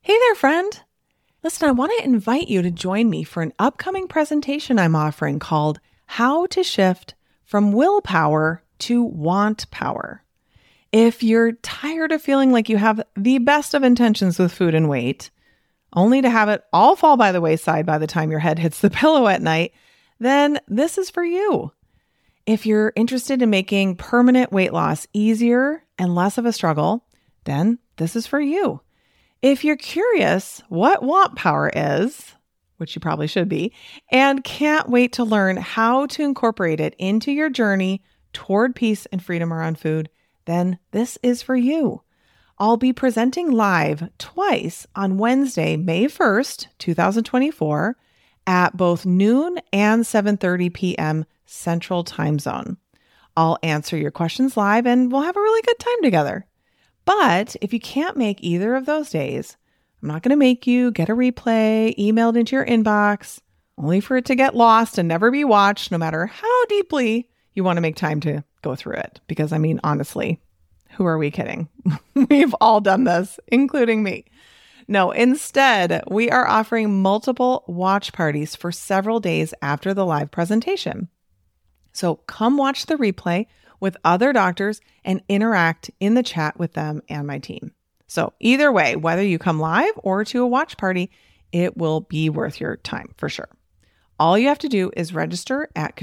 Hey there, friend. Listen, I want to invite you to join me for an upcoming presentation I'm offering called How to Shift from Willpower to Want Power. If you're tired of feeling like you have the best of intentions with food and weight, only to have it all fall by the wayside by the time your head hits the pillow at night, then this is for you. If you're interested in making permanent weight loss easier and less of a struggle, then this is for you. If you're curious what want power is, which you probably should be, and can't wait to learn how to incorporate it into your journey toward peace and freedom around food, then this is for you. I'll be presenting live twice on Wednesday, May 1st, 2024, at both noon and 7:30 p.m. Central Time Zone. I'll answer your questions live and we'll have a really good time together. But if you can't make either of those days, I'm not going to make you get a replay emailed into your inbox, only for it to get lost and never be watched, no matter how deeply you want to make time to go through it. Because, I mean, honestly, who are we kidding? We've all done this, including me. No, instead, we are offering multiple watch parties for several days after the live presentation. So come watch the replay with other doctors and interact in the chat with them and my team. So either way, whether you come live or to a watch party, it will be worth your time for sure. All you have to do is register at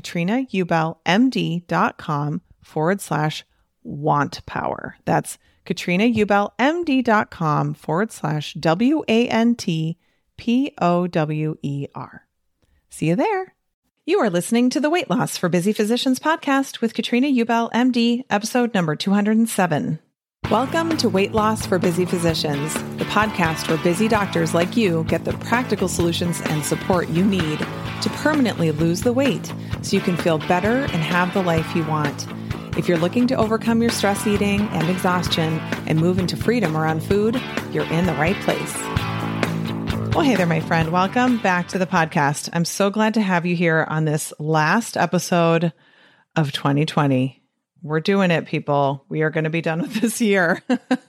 katrinaubelmd.com/wantpower. That's katrinaubelmd.com/WANTPOWER. See you there. You are listening to the Weight Loss for Busy Physicians podcast with Katrina Ubel, MD, episode number 207. Welcome to Weight Loss for Busy Physicians, the podcast where busy doctors like you get the practical solutions and support you need to permanently lose the weight so you can feel better and have the life you want. If you're looking to overcome your stress eating and exhaustion and move into freedom around food, you're in the right place. Well, hey there, my friend. Welcome back to the podcast. I'm so glad to have you here on this last episode of 2020. We're doing it, people. We are going to be done with this year.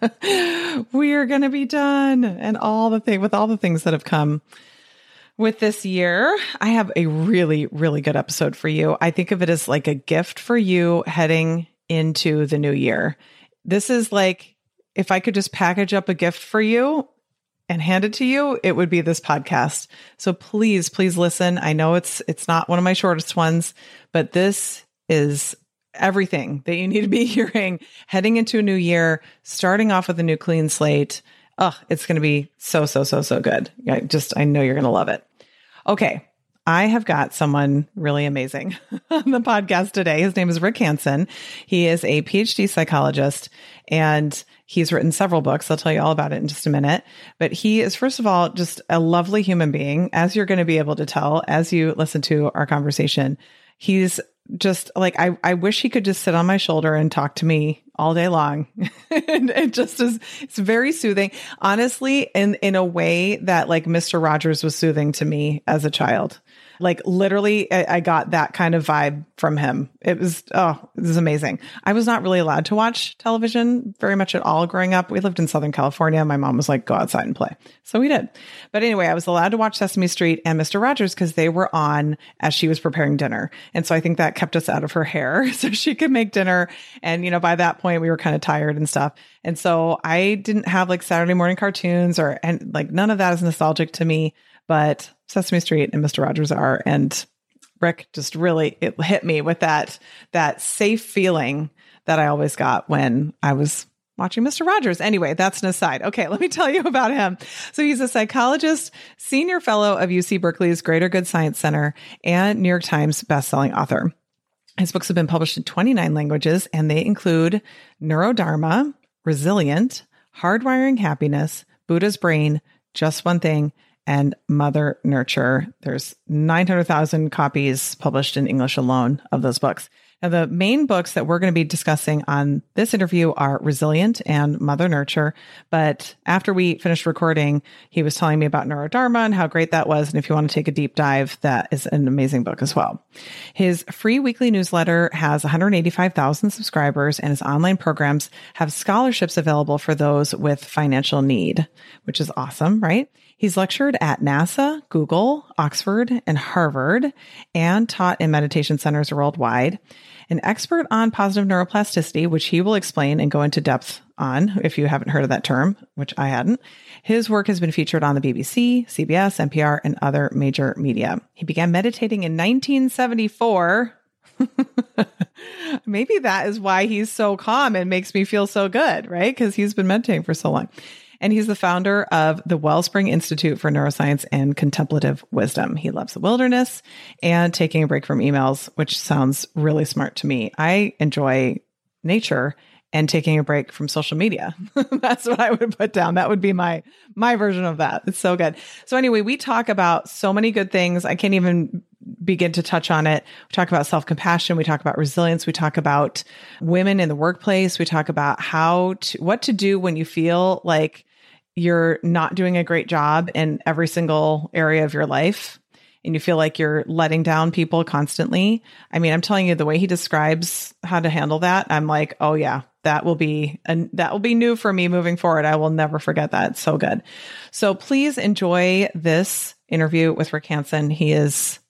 We are going to be done. And with all the things that have come with this year, I have a really, really good episode for you. I think of it as like a gift for you heading into the new year. This is like, if I could just package up a gift for you and hand it to you, it would be this podcast. So please, please listen. I know it's not one of my shortest ones, but this is everything that you need to be hearing heading into a new year, starting off with a new clean slate. Oh, it's going to be so good. I know you're going to love it. Okay. I have got someone really amazing on the podcast today. His name is Rick Hansen. He is a PhD psychologist and he's written several books. I'll tell you all about it in just a minute. But he is, first of all, just a lovely human being, as you're going to be able to tell as you listen to our conversation. He's just like, I wish he could just sit on my shoulder and talk to me all day long. And it just is, it's very soothing. Honestly, in a way that like Mr. Rogers was soothing to me as a child. Like literally, I got that kind of vibe from him. It was amazing. I was not really allowed to watch television very much at all growing up. We lived in Southern California. My mom was like, go outside and play. So we did. But anyway, I was allowed to watch Sesame Street and Mr. Rogers because they were on as she was preparing dinner. And so I think that kept us out of her hair so she could make dinner. And, by that point we were kind of tired and stuff. And so I didn't have like Saturday morning cartoons and like none of that is nostalgic to me. But Sesame Street and Mr. Rogers are, and Rick just really, it hit me with that safe feeling that I always got when I was watching Mr. Rogers. Anyway, that's an aside. Okay, let me tell you about him. So he's a psychologist, senior fellow of UC Berkeley's Greater Good Science Center, and New York Times bestselling author. His books have been published in 29 languages, and they include Neurodharma, Resilient, Hardwiring Happiness, Buddha's Brain, Just One Thing, and Mother Nurture. There's 900,000 copies published in English alone of those books. Now, the main books that we're going to be discussing on this interview are Resilient and Mother Nurture. But after we finished recording, he was telling me about Neurodharma and how great that was. And if you want to take a deep dive, that is an amazing book as well. His free weekly newsletter has 185,000 subscribers, and his online programs have scholarships available for those with financial need, which is awesome, right? He's lectured at NASA, Google, Oxford, and Harvard, and taught in meditation centers worldwide. An expert on positive neuroplasticity, which he will explain and go into depth on if you haven't heard of that term, which I hadn't. His work has been featured on the BBC, CBS, NPR, and other major media. He began meditating in 1974. Maybe that is why he's so calm and makes me feel so good, right? Because he's been meditating for so long. And he's the founder of the Wellspring Institute for Neuroscience and Contemplative Wisdom. He loves the wilderness and taking a break from emails, which sounds really smart to me. I enjoy nature and taking a break from social media. That's what I would put down. That would be my version of that. It's so good. So anyway, we talk about so many good things. I can't even begin to touch on it. We talk about self-compassion. We talk about resilience. We talk about women in the workplace. We talk about what to do when you feel like you're not doing a great job in every single area of your life and you feel like you're letting down people constantly. I mean, I'm telling you, the way he describes how to handle that, I'm like, oh yeah, that will be new for me moving forward. I will never forget that. It's so good. So please enjoy this interview with Rick Hanson. He's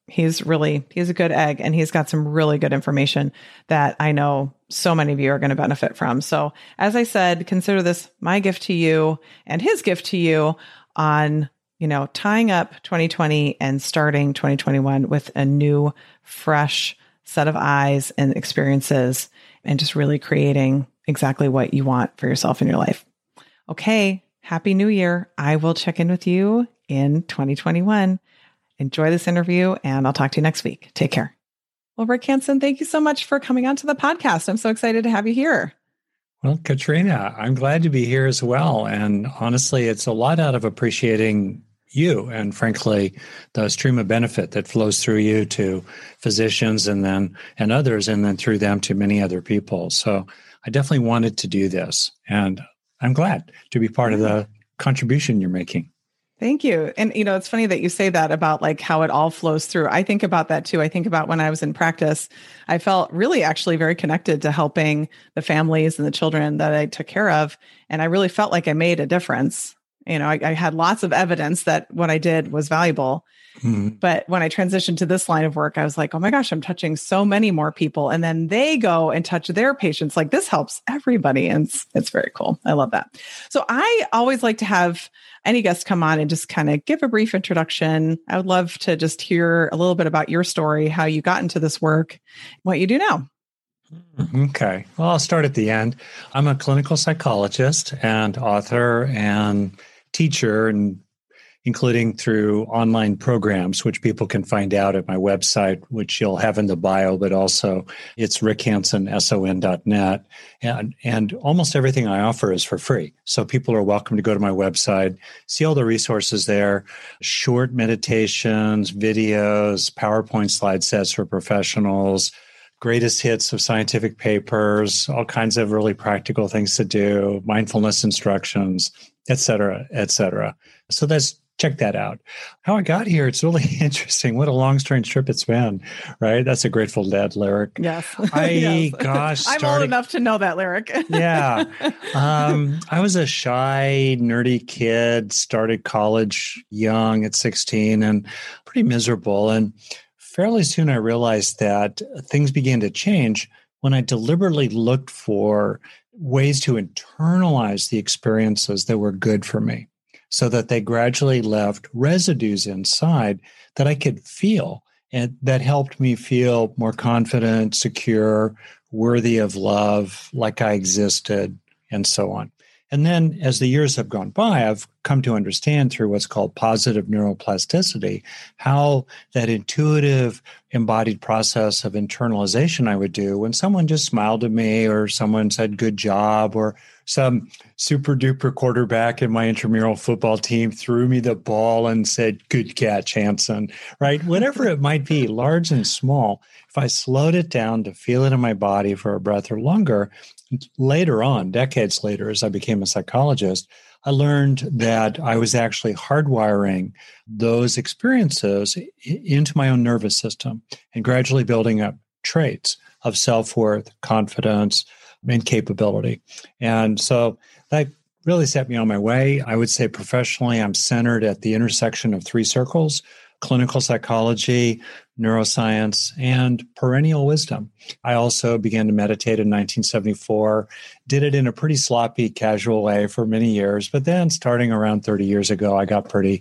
a good egg, and he's got some really good information that I know so many of you are going to benefit from. So as I said, consider this my gift to you and his gift to you on, tying up 2020 and starting 2021 with a new, fresh set of eyes and experiences, and just really creating exactly what you want for yourself in your life. Okay. Happy New Year. I will check in with you in 2021. Enjoy this interview, and I'll talk to you next week. Take care. Well, Rick Hanson, thank you so much for coming onto the podcast. I'm so excited to have you here. Well, Katrina, I'm glad to be here as well. And honestly, it's a lot out of appreciating you and, frankly, the stream of benefit that flows through you to physicians and others, and then through them to many other people. So I definitely wanted to do this, and I'm glad to be part of the contribution you're making. Thank you. And, it's funny that you say that about like how it all flows through. I think about that too. I think about when I was in practice, I felt really actually very connected to helping the families and the children that I took care of. And I really felt like I made a difference. I had lots of evidence that what I did was valuable. Mm-hmm. But when I transitioned to this line of work, I was like, oh my gosh, I'm touching so many more people. And then they go and touch their patients. Like, this helps everybody. And it's very cool. I love that. So I always like to have any guest come on and just kind of give a brief introduction. I would love to just hear a little bit about your story, how you got into this work, what you do now. Okay. Well, I'll start at the end. I'm a clinical psychologist and author and teacher, and including through online programs, which people can find out at my website, which you'll have in the bio, but also it's rickhanson.net. And almost everything I offer is for free. So people are welcome to go to my website, see all the resources there, short meditations, videos, PowerPoint slide sets for professionals, greatest hits of scientific papers, all kinds of really practical things to do, mindfulness instructions, et cetera, et cetera. So check that out. How I got here, it's really interesting. What a long, strange trip it's been, right? That's a Grateful Dead lyric. Yes. Yes. I'm old enough to know that lyric. Yeah. I was a shy, nerdy kid, started college young at 16 and pretty miserable. And fairly soon I realized that things began to change when I deliberately looked for ways to internalize the experiences that were good for me, so that they gradually left residues inside that I could feel, and that helped me feel more confident, secure, worthy of love, like I existed, and so on. And then as the years have gone by, I've come to understand through what's called positive neuroplasticity, how that intuitive embodied process of internalization I would do when someone just smiled at me or someone said, good job, or some super duper quarterback in my intramural football team threw me the ball and said, good catch, Hanson, right? Whatever it might be, large and small, if I slowed it down to feel it in my body for a breath or longer, later on, decades later, as I became a psychologist, I learned that I was actually hardwiring those experiences into my own nervous system and gradually building up traits of self-worth, confidence, and capability. And so that really set me on my way. I would say professionally, I'm centered at the intersection of three circles: clinical psychology, neuroscience, and perennial wisdom. I also began to meditate in 1974, did it in a pretty sloppy, casual way for many years. But then starting around 30 years ago, I got pretty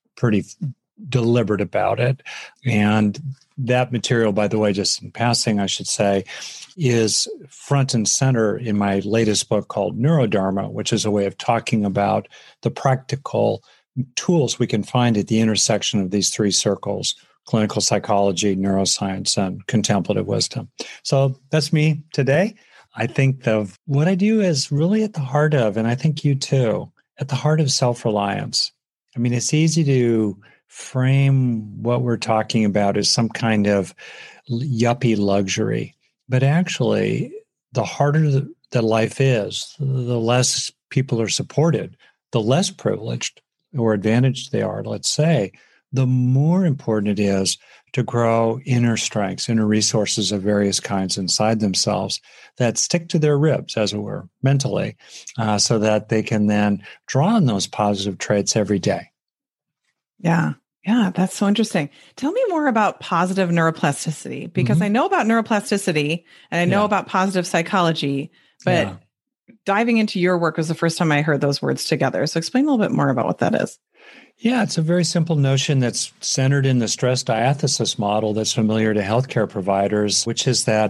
deliberate about it. And that material, by the way, just in passing, I should say, is front and center in my latest book called Neurodharma, which is a way of talking about the practical tools we can find at the intersection of these three circles: clinical psychology, neuroscience, and contemplative wisdom. So that's me today. I think of what I do is really at the heart of, and I think you too, at the heart of self-reliance. I mean, it's easy to frame what we're talking about as some kind of yuppie luxury, but actually, the harder that life is, the less people are supported, the less privileged or advantaged they are, let's say, the more important it is to grow inner strengths, inner resources of various kinds inside themselves that stick to their ribs, as it were, mentally, so that they can then draw on those positive traits every day. Yeah. Yeah, that's so interesting. Tell me more about positive neuroplasticity, because I know about neuroplasticity and I know about positive psychology, but diving into your work was the first time I heard those words together. So explain a little bit more about what that is. Yeah, it's a very simple notion that's centered in the stress diathesis model that's familiar to healthcare providers, which is that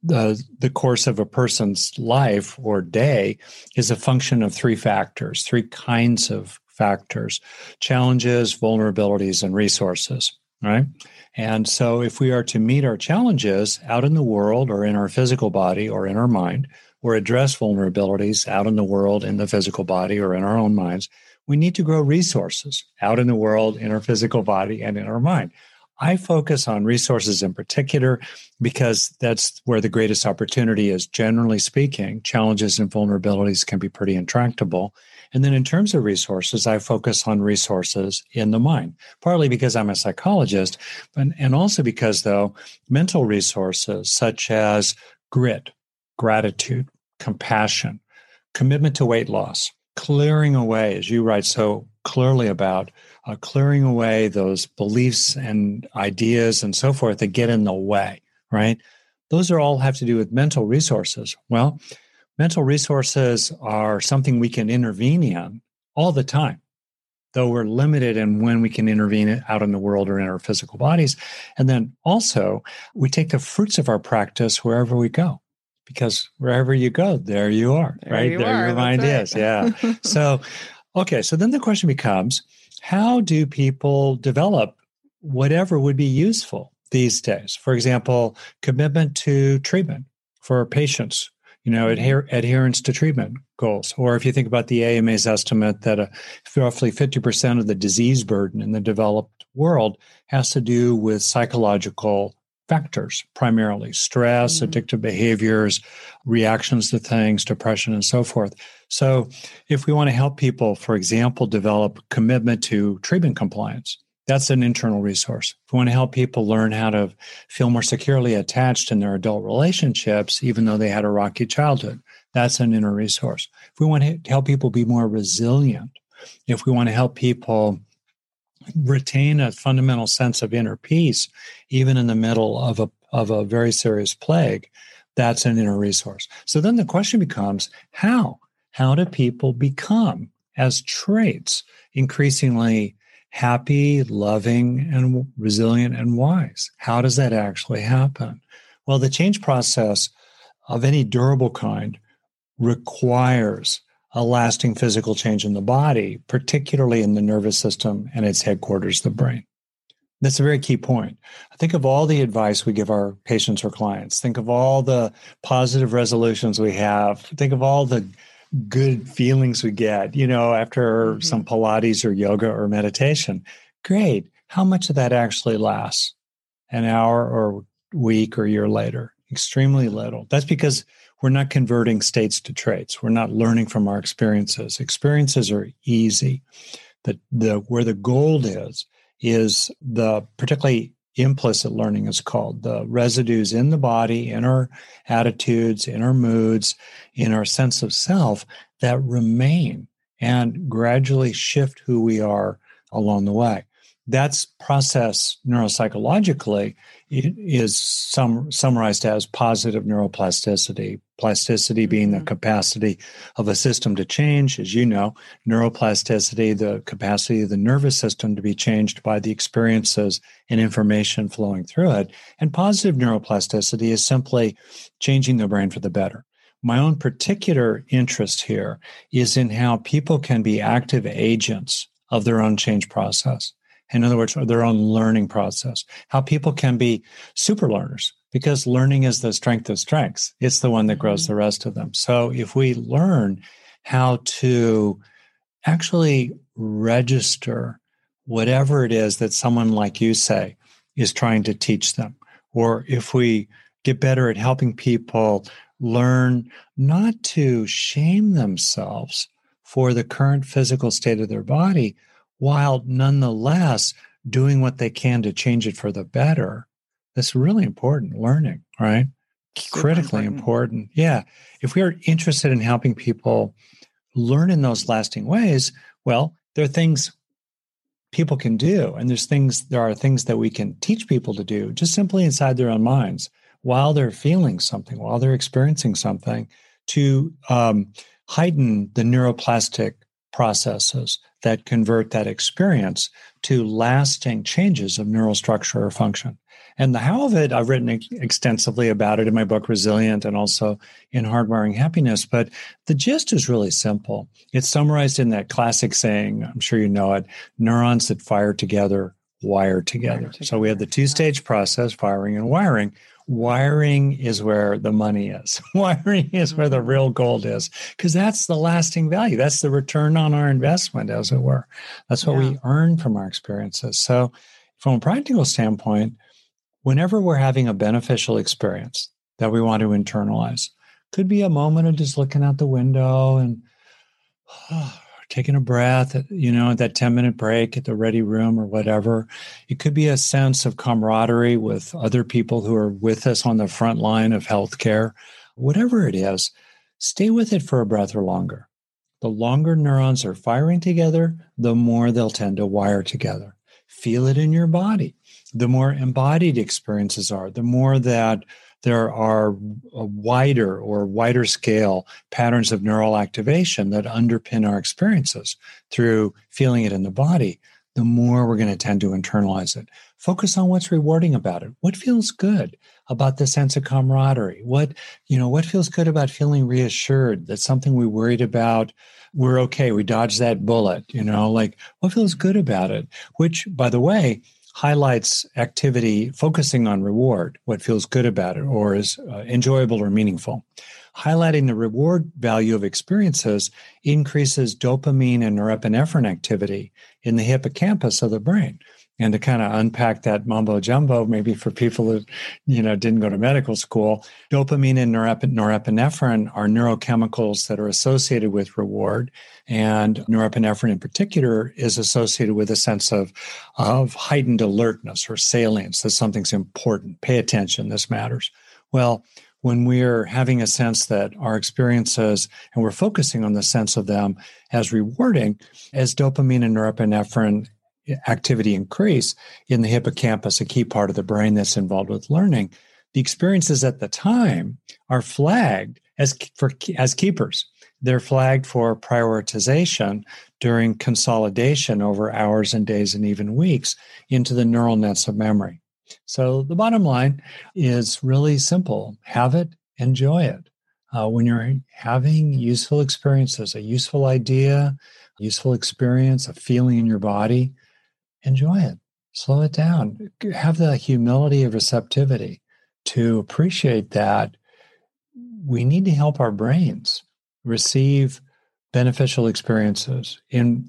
the course of a person's life or day is a function of three factors, three kinds of factors: challenges, vulnerabilities, and resources, right? And so if we are to meet our challenges out in the world or in our physical body or in our mind, or address vulnerabilities out in the world, in the physical body or in our own minds, we need to grow resources out in the world, in our physical body, and in our mind. I focus on resources in particular because that's where the greatest opportunity is. Generally speaking, challenges and vulnerabilities can be pretty intractable. And then in terms of resources, I focus on resources in the mind, partly because I'm a psychologist, and also because, though, mental resources such as grit, gratitude, compassion, commitment to weight loss, clearing away, as you write so clearly about, clearing away those beliefs and ideas and so forth that get in the way, right? Those are all have to do with mental resources. Well, mental resources are something we can intervene in all the time, though we're limited in when we can intervene out in the world or in our physical bodies. And then also, we take the fruits of our practice wherever we go, because wherever you go, there you are, right? There your mind is. Yeah. So, okay. So then the question becomes, how do people develop whatever would be useful these days? For example, commitment to treatment for patients, adherence to treatment goals. Or if you think about the AMA's estimate that roughly 50% of the disease burden in the developed world has to do with psychological factors, primarily stress, addictive behaviors, reactions to things, depression, and so forth. So if we want to help people, for example, develop commitment to treatment compliance, that's an internal resource. If we want to help people learn how to feel more securely attached in their adult relationships, even though they had a rocky childhood, that's an inner resource. If we want to help people be more resilient, if we want to help people retain a fundamental sense of inner peace, even in the middle of a very serious plague, that's an inner resource. So then the question becomes, how? How do people become, as traits, increasingly happy, loving, and resilient and wise? How does that actually happen? Well, the change process of any durable kind requires a lasting physical change in the body, particularly in the nervous system and its headquarters, the brain. That's a very key point. Think of all the advice we give our patients or clients. Think of all the positive resolutions we have. Think of all the good feelings we get, after some Pilates or yoga or meditation. Great. How much of that actually lasts? An hour or week or year later? Extremely little. That's because we're not converting states to traits. We're not learning from our experiences. Experiences are easy. Where the gold is the particularly implicit learning is called, the residues in the body, in our attitudes, in our moods, in our sense of self that remain and gradually shift who we are along the way. That's processed neuropsychologically. It is summarized as positive neuroplasticity. Plasticity being the capacity of a system to change, as you know, neuroplasticity, the capacity of the nervous system to be changed by the experiences and information flowing through it. And positive neuroplasticity is simply changing the brain for the better. My own particular interest here is in how people can be active agents of their own change process. In other words, their own learning process, how people can be super learners, because learning is the strength of strengths. It's the one that grows the rest of them. So if we learn how to actually register whatever it is that someone like you say is trying to teach them, or if we get better at helping people learn not to shame themselves for the current physical state of their body, while nonetheless doing what they can to change it for the better. That's really important learning, right? Super critically important. Yeah. If we are interested in helping people learn in those lasting ways, well, there are things people can do. And there are things that we can teach people to do just simply inside their own minds while they're feeling something, while they're experiencing something, to heighten the neuroplastic processes that convert that experience to lasting changes of neural structure or function. And the how of it, I've written extensively about it in my book, Resilient, and also in Hardwiring Happiness. But the gist is really simple. It's summarized in that classic saying, I'm sure you know it, neurons that fire together, wire together. So we have the two-stage process, firing and wiring. Wiring is where the money is. Wiring is where the real gold is, because that's the lasting value. That's the return on our investment, as it were. That's what we earn from our experiences. So from a practical standpoint, whenever we're having a beneficial experience that we want to internalize, could be a moment of just looking out the window and taking a breath, that 10-minute break at the ready room or whatever. It could be a sense of camaraderie with other people who are with us on the front line of healthcare. Whatever it is, stay with it for a breath or longer. The longer neurons are firing together, the more they'll tend to wire together. Feel it in your body. The more embodied experiences are, the more that there are wider scale patterns of neural activation that underpin our experiences through feeling it in the body, the more we're going to tend to internalize it. Focus on what's rewarding about it. What feels good about the sense of camaraderie? What feels good about feeling reassured that something we worried about, we're okay, we dodged that bullet, what feels good about it? Which, by the way, highlights activity focusing on reward, what feels good about it, or is enjoyable or meaningful. Highlighting the reward value of experiences increases dopamine and norepinephrine activity in the hippocampus of the brain. And to kind of unpack that mumbo jumbo, maybe for people who, didn't go to medical school, dopamine and norepinephrine are neurochemicals that are associated with reward. And norepinephrine in particular is associated with a sense of heightened alertness or salience, that something's important. Pay attention, this matters. Well, when we're having a sense that our experiences, and we're focusing on the sense of them as rewarding, as dopamine and norepinephrine activity increase in the hippocampus, a key part of the brain that's involved with learning, the experiences at the time are flagged as keepers. They're flagged for prioritization during consolidation over hours and days and even weeks into the neural nets of memory. So the bottom line is really simple. Have it, enjoy it. When you're having useful experiences, a useful idea, useful experience, a feeling in your body, enjoy it. Slow it down. Have the humility of receptivity to appreciate that we need to help our brains receive beneficial experiences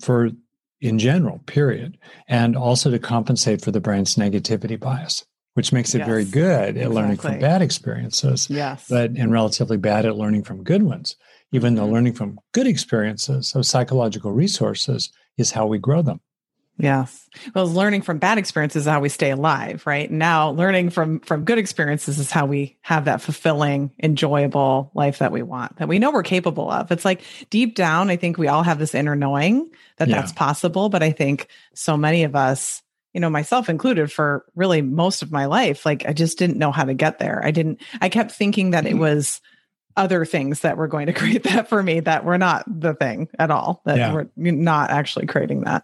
in general, period, and also to compensate for the brain's negativity bias, which makes it very good at learning from bad experiences, but and relatively bad at learning from good ones, even though learning from good experiences of psychological resources is how we grow them. Yes. Well, learning from bad experiences is how we stay alive, right? Now, learning from good experiences is how we have that fulfilling, enjoyable life that we want, that we know we're capable of. It's like deep down, I think we all have this inner knowing that that's possible. But I think so many of us, myself included, for really most of my life, like I just didn't know how to get there. I kept thinking that it was other things that were going to create that for me that were not the thing at all, that we're not actually creating that.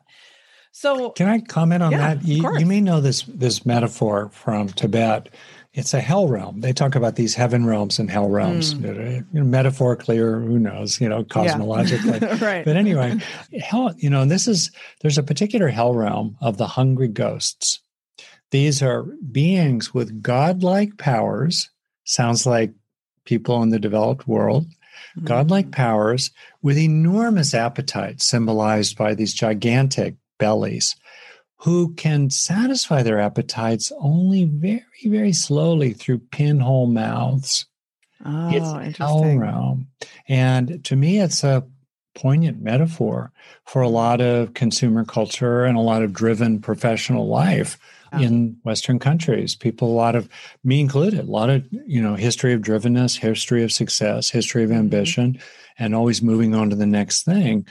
So can I comment on that? You may know this metaphor from Tibet. It's a hell realm. They talk about these heaven realms and hell realms, metaphorically, or who knows, cosmologically. Right. But anyway, hell, there's a particular hell realm of the hungry ghosts. These are beings with godlike powers. Sounds like people in the developed world. Godlike powers with enormous appetites, symbolized by these gigantic bellies, who can satisfy their appetites only very, very slowly through pinhole mouths. Oh, it's interesting. hell realm. And to me, it's a poignant metaphor for a lot of consumer culture and a lot of driven professional life in Western countries. People, a lot of, me included, a lot of, history of drivenness, history of success, history of ambition, and always moving on to the next thing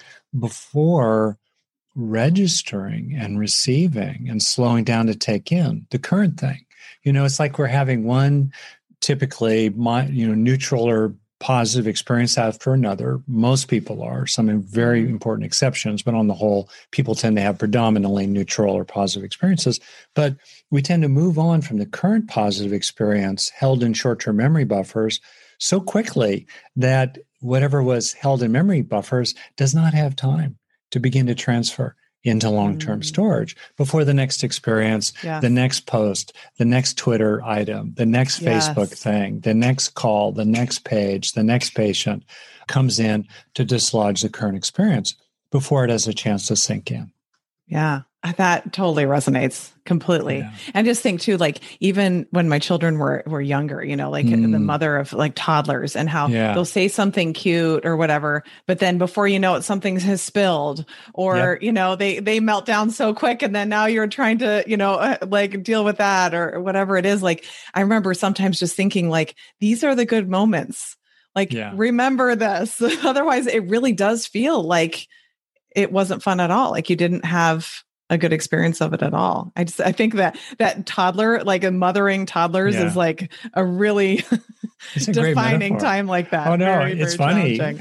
before registering and receiving and slowing down to take in the current thing. It's like we're having one typically, neutral or positive experience after another. Most people are, some very important exceptions, but on the whole, people tend to have predominantly neutral or positive experiences. But we tend to move on from the current positive experience held in short-term memory buffers so quickly that whatever was held in memory buffers does not have time to begin to transfer into long-term storage before the next experience, the next post, the next Twitter item, the next Facebook thing, the next call, the next page, the next patient comes in to dislodge the current experience before it has a chance to sink in. Yeah, that totally resonates completely. Yeah. And just think too, like even when my children were younger, like the mother of like toddlers, and how they'll say something cute or whatever, but then before you know it, something has spilled, or they melt down so quick, and then now you're trying to like deal with that or whatever it is. Like I remember sometimes just thinking like, these are the good moments. Like remember this, otherwise it really does feel like it wasn't fun at all. Like you didn't have a good experience of it at all. I think that toddler, like a mothering toddlers is like a really defining time like that. Oh no, very, it's very funny.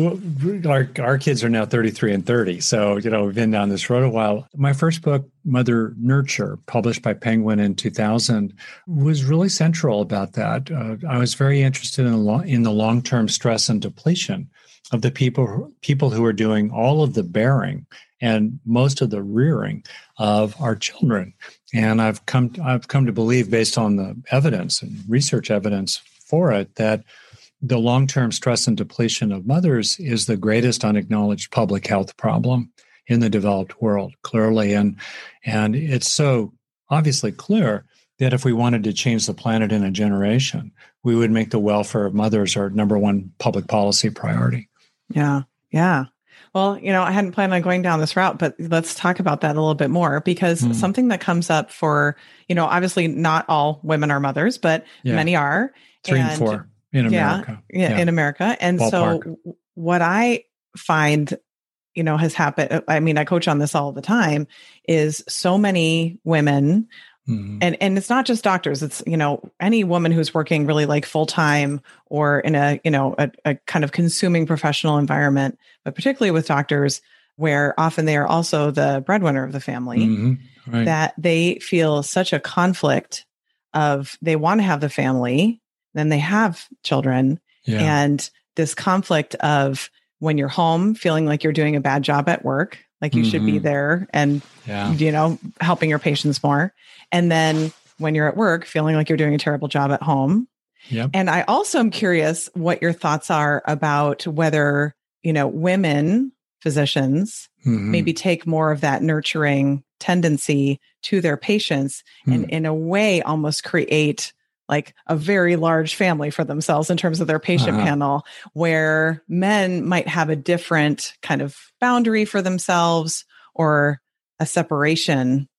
Well, our kids are now 33 and 30. So, we've been down this road a while. My first book, Mother Nurture, published by Penguin in 2000, was really central about that. I was very interested in the long-term stress and depletion of the people who are doing all of the bearing and most of the rearing of our children. And I've come to believe, based on the evidence and research evidence for it, that the long-term stress and depletion of mothers is the greatest unacknowledged public health problem in the developed world, clearly. And it's so obviously clear that if we wanted to change the planet in a generation, we would make the welfare of mothers our number one public policy priority. Yeah. Yeah. Well, I hadn't planned on going down this route, but let's talk about that a little bit more, because something that comes up for, obviously not all women are mothers, but many are. 3 and 4 in America. In America. And ballpark. So what I find, has happened, I mean, I coach on this all the time, is so many women, and it's not just doctors, it's, any woman who's working really like full-time or in a kind of consuming professional environment, but particularly with doctors, where often they are also the breadwinner of the family, that they feel such a conflict of, they want to have the family, then they have children, Yeah. And this conflict of when you're home, feeling like you're doing a bad job at work, like you should be there and, helping your patients more. And then when you're at work, feeling like you're doing a terrible job at home. Yep. And I also am curious what your thoughts are about whether, women physicians maybe take more of that nurturing tendency to their patients and in a way almost create like a very large family for themselves in terms of their patient panel, where men might have a different kind of boundary for themselves or a separation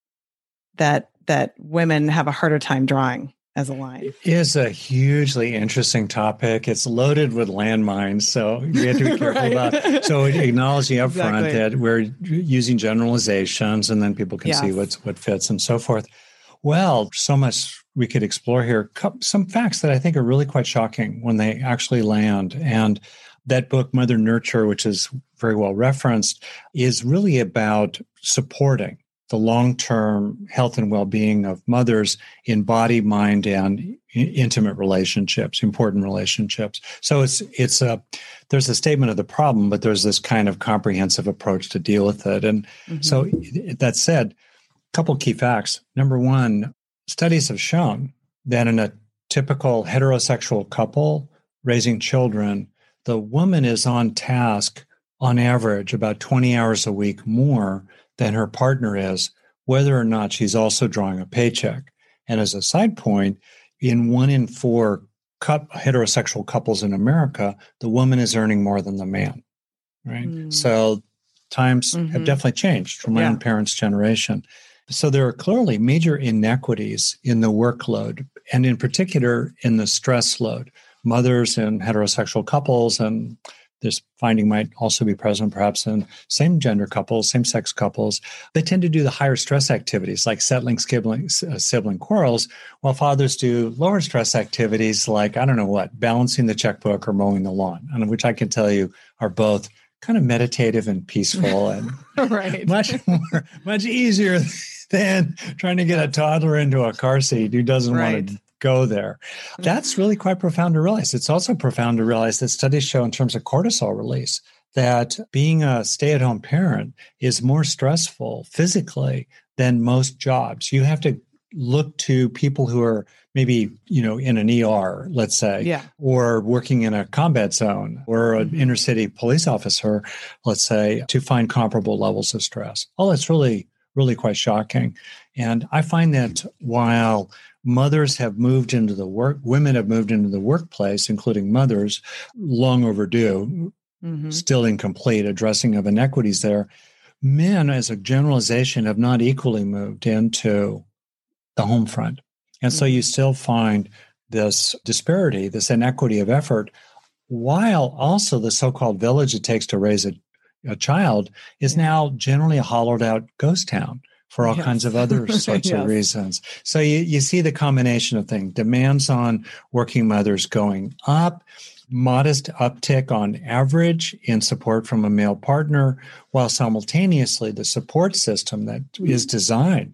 that women have a harder time drawing as a line. It is a hugely interesting topic. It's loaded with landmines, so we have to be careful about. So acknowledging up front that we're using generalizations, and then people can see what fits and so forth. Well, so much we could explore here. Some facts that I think are really quite shocking when they actually land. And that book, Mother Nurture, which is very well referenced, is really about supporting the long-term health and well-being of mothers in body, mind, and intimate relationships, important relationships. So there's a statement of the problem, but there's this kind of comprehensive approach to deal with it. And so that said, a couple key facts. Number one, studies have shown that in a typical heterosexual couple raising children, the woman is on task on average about 20 hours a week more than her partner is, whether or not she's also drawing a paycheck. And as a side point, in 1 in 4 heterosexual couples in America, the woman is earning more than the man, right? So times have definitely changed from my own parents' generation. So there are clearly major inequities in the workload, and in particular in the stress load. Mothers in heterosexual couples, and this finding might also be present perhaps in same-gender couples, same-sex couples, they tend to do the higher stress activities like settling sibling quarrels, while fathers do lower stress activities like, balancing the checkbook or mowing the lawn, and which I can tell you are both kind of meditative and peaceful and much easier than trying to get a toddler into a car seat who doesn't want to go there. That's really quite profound to realize. It's also profound to realize that studies show in terms of cortisol release that being a stay-at-home parent is more stressful physically than most jobs. You have to look to people who are maybe, in an ER, let's say, or working in a combat zone or an inner city police officer, let's say, to find comparable levels of stress. Oh, that's really, really quite shocking. And I find that while mothers have moved into the women have moved into the workplace, including mothers, long overdue, still incomplete addressing of inequities there, men, as a generalization, have not equally moved into the home front. And so you still find this disparity, this inequity of effort, while also the so-called village it takes to raise a child is now generally a hollowed out ghost town for all kinds of other sorts of reasons. So you see the combination of things, demands on working mothers going up, modest uptick on average in support from a male partner, while simultaneously the support system that is designed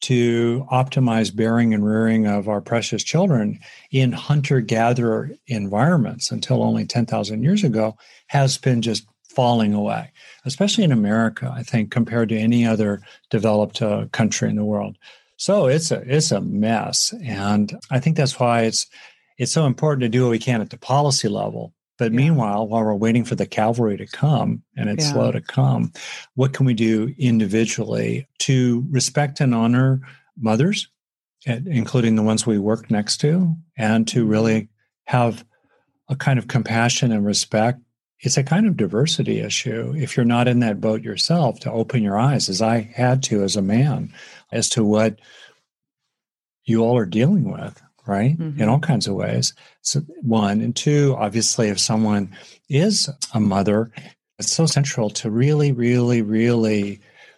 to optimize bearing and rearing of our precious children in hunter-gatherer environments until only 10,000 years ago has been just falling away, especially in America, I think, compared to any other developed country in the world. So it's a mess. And I think that's why it's so important to do what we can at the policy level. But meanwhile, while we're waiting for the cavalry to come, and it's slow to come, what can we do individually to respect and honor mothers, including the ones we work next to, and to really have a kind of compassion and respect? It's a kind of diversity issue. If you're not in that boat yourself, to open your eyes, as I had to as a man, as to what you all are dealing with, right? In all kinds of ways. So one. And two, obviously, if someone is a mother, it's so central to really, really, really,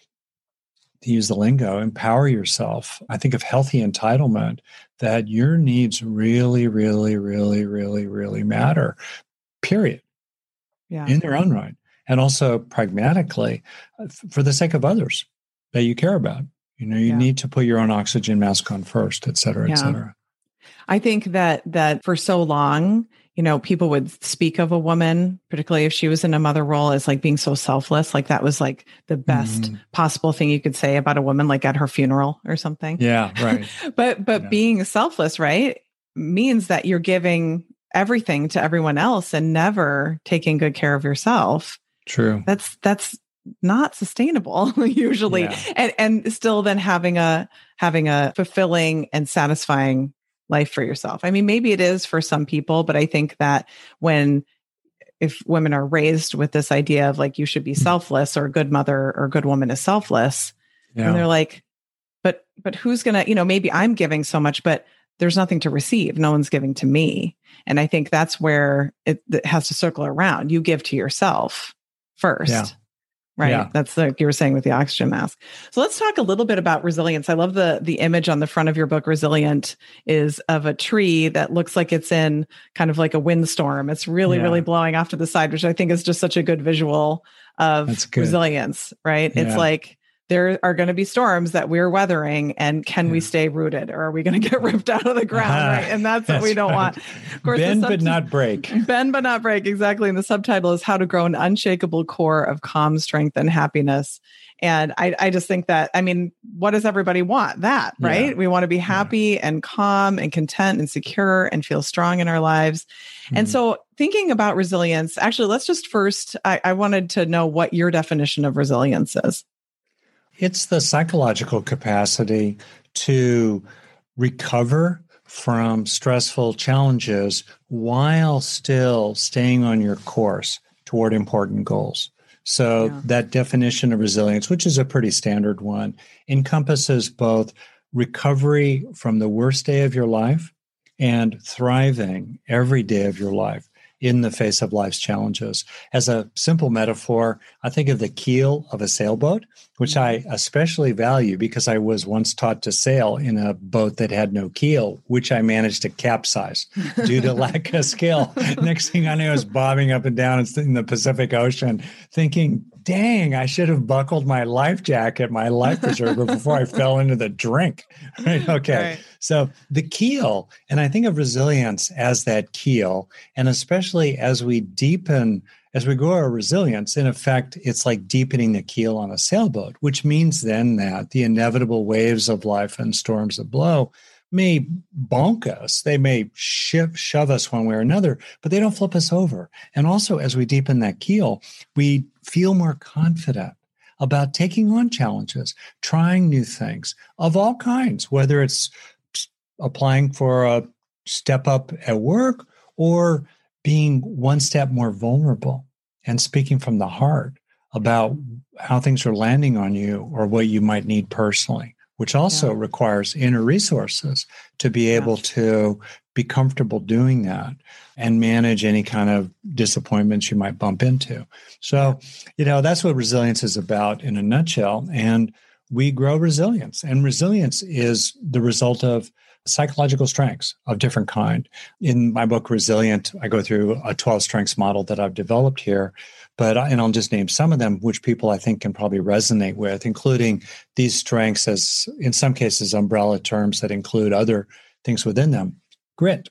to use the lingo, empower yourself. I think of healthy entitlement, that your needs really, really, really, really, really matter, period. In their own right. And also pragmatically, for the sake of others that you care about. You need to put your own oxygen mask on first, et cetera, et cetera. I think that for so long, people would speak of a woman, particularly if she was in a mother role, as like being so selfless. Like that was like the best possible thing you could say about a woman, like at her funeral or something. Yeah, right. But being selfless, right, means that you're giving everything to everyone else and never taking good care of yourself. True. That's not sustainable usually. Yeah. And still then having a fulfilling and satisfying life for yourself. I mean, maybe it is for some people, but I think that if women are raised with this idea of like, you should be selfless, or a good mother or a good woman is selfless, and they're like, but who's going to, maybe I'm giving so much, but there's nothing to receive. No one's giving to me. And I think that's where it has to circle around. You give to yourself first. Yeah. Right. Yeah. That's like you were saying with the oxygen mask. So let's talk a little bit about resilience. I love the image on the front of your book. Resilient is of a tree that looks like it's in kind of like a windstorm. It's really, really blowing off to the side, which I think is just such a good visual of resilience, right? Yeah. It's like, there are going to be storms that we're weathering, and can we stay rooted, or are we going to get ripped out of the ground? Right. And that's what we don't want. Of course, bend but not break. Bend but not break. Exactly. And the subtitle is How to Grow an Unshakable Core of Calm, Strength, and Happiness. And I just think that, I mean, what does everybody want? That, right? Yeah. We want to be happy and calm and content and secure and feel strong in our lives. Mm-hmm. And so thinking about resilience, actually, let's just first, I wanted to know what your definition of resilience is. It's the psychological capacity to recover from stressful challenges while still staying on your course toward important goals. So that definition of resilience, which is a pretty standard one, encompasses both recovery from the worst day of your life and thriving every day of your life in the face of life's challenges. As a simple metaphor, I think of the keel of a sailboat, which I especially value because I was once taught to sail in a boat that had no keel, which I managed to capsize due to lack of skill. Next thing I knew, I was bobbing up and down in the Pacific Ocean thinking, dang, I should have buckled my life jacket, my life preserver before I fell into the drink. Right? Okay. Right. So the keel, and I think of resilience as that keel, and especially as we grow our resilience, in effect, it's like deepening the keel on a sailboat, which means then that the inevitable waves of life and storms that blow may bonk us. They may shove us one way or another, but they don't flip us over. And also, as we deepen that keel, we feel more confident about taking on challenges, trying new things of all kinds, whether it's applying for a step up at work or being one step more vulnerable and speaking from the heart about how things are landing on you or what you might need personally, which also requires inner resources to be able to be comfortable doing that and manage any kind of disappointments you might bump into. So, that's what resilience is about in a nutshell. And we grow resilience. And resilience is the result of psychological strengths of different kind. In my book, Resilient, I go through a 12 strengths model that I've developed here, and I'll just name some of them, which people I think can probably resonate with, including these strengths as, in some cases, umbrella terms that include other things within them. Grit,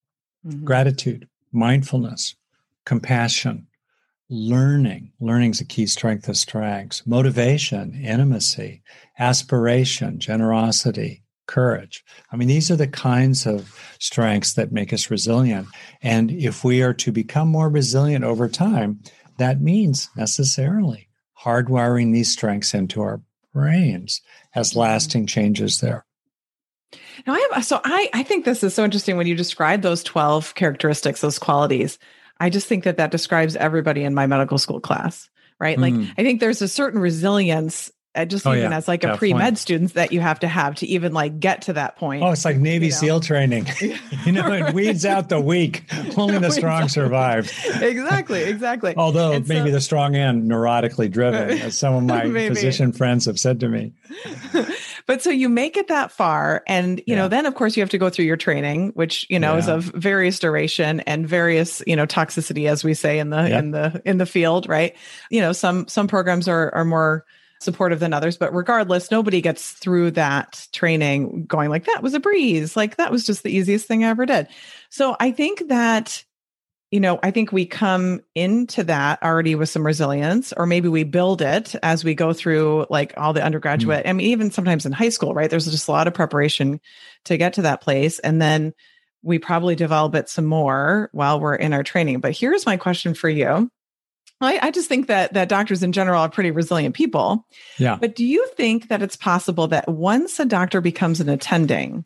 gratitude, mindfulness, compassion, learning. Learning's a key strength of strengths. Motivation, intimacy, aspiration, generosity, courage. I mean, these are the kinds of strengths that make us resilient. And if we are to become more resilient over time, that means necessarily hardwiring these strengths into our brains has lasting changes there. Now, I think this is so interesting when you describe those 12 characteristics, those qualities. I just think that describes everybody in my medical school class, right? Like, I think there's a certain resilience as like a pre-med student that you have to even like get to that point. Oh, it's like Navy SEAL training. It weeds out the weak. Only the strong survive. Exactly. Although maybe the strong and neurotically driven, as some of my physician friends have said to me. But so you make it that far, and then of course you have to go through your training, which is of various duration and various toxicity, as we say in the field, right? Some programs are more supportive than others. But regardless, nobody gets through that training going like, that was a breeze. Like that was just the easiest thing I ever did. So I think that, I think we come into that already with some resilience, or maybe we build it as we go through like all the undergraduate. I mean, even sometimes in high school, right? There's just a lot of preparation to get to that place. And then we probably develop it some more while we're in our training. But here's my question for you. I just think that doctors in general are pretty resilient people. Yeah. But do you think that it's possible that once a doctor becomes an attending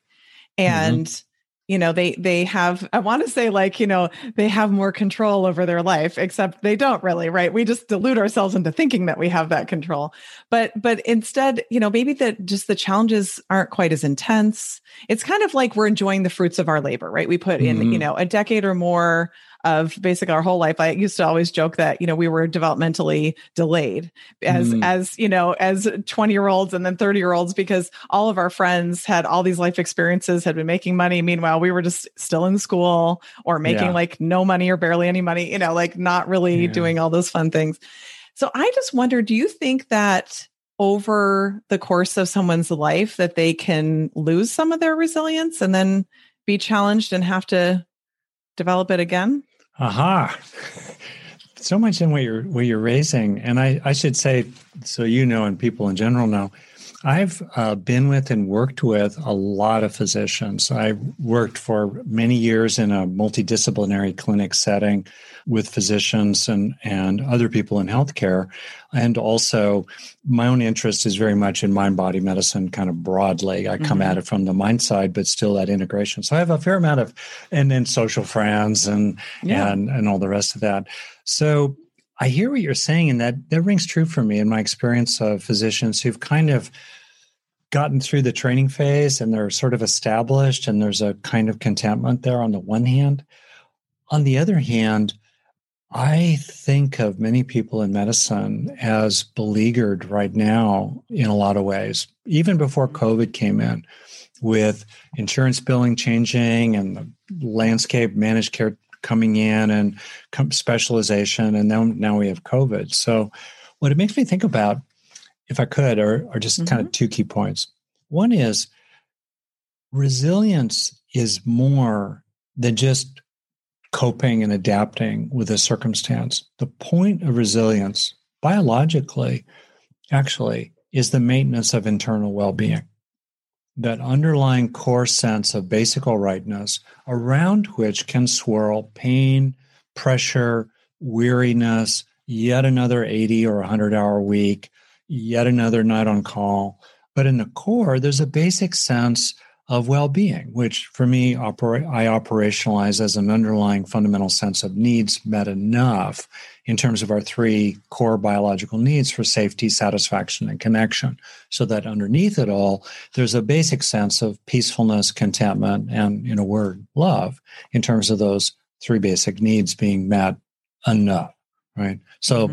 and they have, I want to say like, they have more control over their life, except they don't really, right? We just delude ourselves into thinking that we have that control. But instead, maybe that just the challenges aren't quite as intense. It's kind of like we're enjoying the fruits of our labor, right? We put in, a decade or more of basically our whole life. I used to always joke that, we were developmentally delayed as 20-year-olds and then 30-year-olds, because all of our friends had all these life experiences, had been making money. Meanwhile, we were just still in school or making like no money or barely any money, like not really doing all those fun things. So I just wonder, do you think that over the course of someone's life that they can lose some of their resilience and then be challenged and have to develop it again? Aha. So much in what you're raising. And I should say, so and people in general know, I've been with and worked with a lot of physicians. I worked for many years in a multidisciplinary clinic setting with physicians and other people in healthcare. And also my own interest is very much in mind-body medicine kind of broadly. I come at it from the mind side, but still that integration. So I have a fair amount of, and then social friends and all the rest of that. So I hear what you're saying, and that rings true for me in my experience of physicians who've kind of gotten through the training phase and they're sort of established and there's a kind of contentment there on the one hand. On the other hand, I think of many people in medicine as beleaguered right now in a lot of ways, even before COVID came in, with insurance billing changing and the landscape managed care coming in and specialization. And now we have COVID. So what it makes me think about, if I could, are just kind of two key points. One is resilience is more than just coping and adapting with a circumstance. The point of resilience, biologically, actually, is the maintenance of internal well-being. That underlying core sense of basic all rightness around which can swirl pain, pressure, weariness, yet another 80 or 100-hour week, yet another night on call. But in the core, there's a basic sense of well-being, which for me, I operationalize as an underlying fundamental sense of needs met enough in terms of our three core biological needs for safety, satisfaction, and connection. So that underneath it all, there's a basic sense of peacefulness, contentment, and, in a word, love, in terms of those three basic needs being met enough, right? So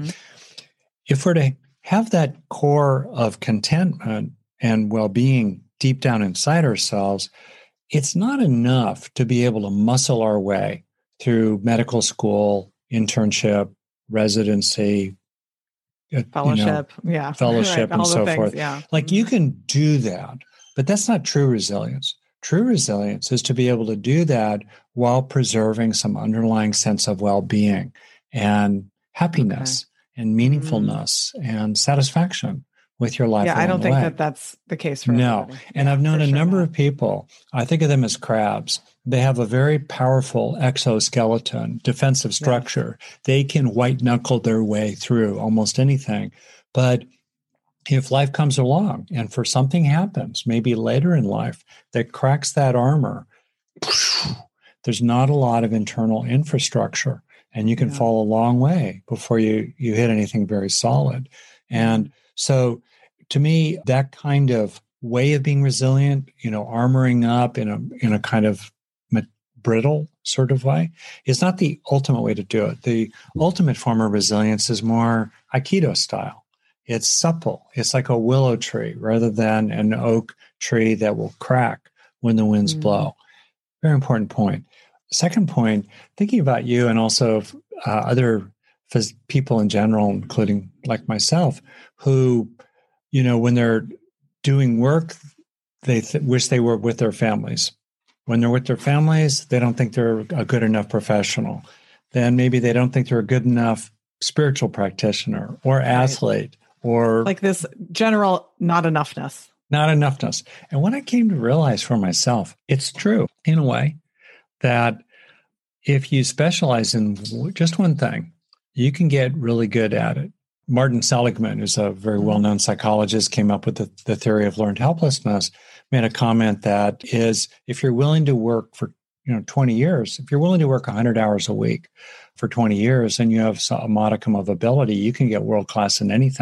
if we're to have that core of contentment and well-being deep down inside ourselves, it's not enough to be able to muscle our way through medical school, internship, residency, fellowship, fellowship, right, and so forth. Yeah. Like you can do that, but that's not true resilience. True resilience is to be able to do that while preserving some underlying sense of well-being and happiness and meaningfulness and satisfaction with your life. Yeah, I don't think that that's the case for everybody. And I've known a number of people, I think of them as crabs. They have a very powerful exoskeleton, defensive structure. Yes. They can white knuckle their way through almost anything. But if life comes along and for something happens, maybe later in life, that cracks that armor, there's not a lot of internal infrastructure. And you can fall a long way before you hit anything very solid. And so to me, that kind of way of being resilient, armoring up in a kind of brittle sort of way, is not the ultimate way to do it. The ultimate form of resilience is more Aikido style. It's supple. It's like a willow tree rather than an oak tree that will crack when the winds blow. Very important point. Second point, thinking about you and also other people in general, including like myself, who when they're doing work, they wish they were with their families. When they're with their families, they don't think they're a good enough professional. Then maybe they don't think they're a good enough spiritual practitioner or athlete or like this general not enoughness. Not enoughness. And what I came to realize for myself, it's true in a way that if you specialize in just one thing, you can get really good at it. Martin Seligman, who's a very well-known psychologist, came up with the theory of learned helplessness, made a comment that is, if you're willing to work for 20 years, if you're willing to work 100 hours a week for 20 years and you have a modicum of ability, you can get world-class in anything, ...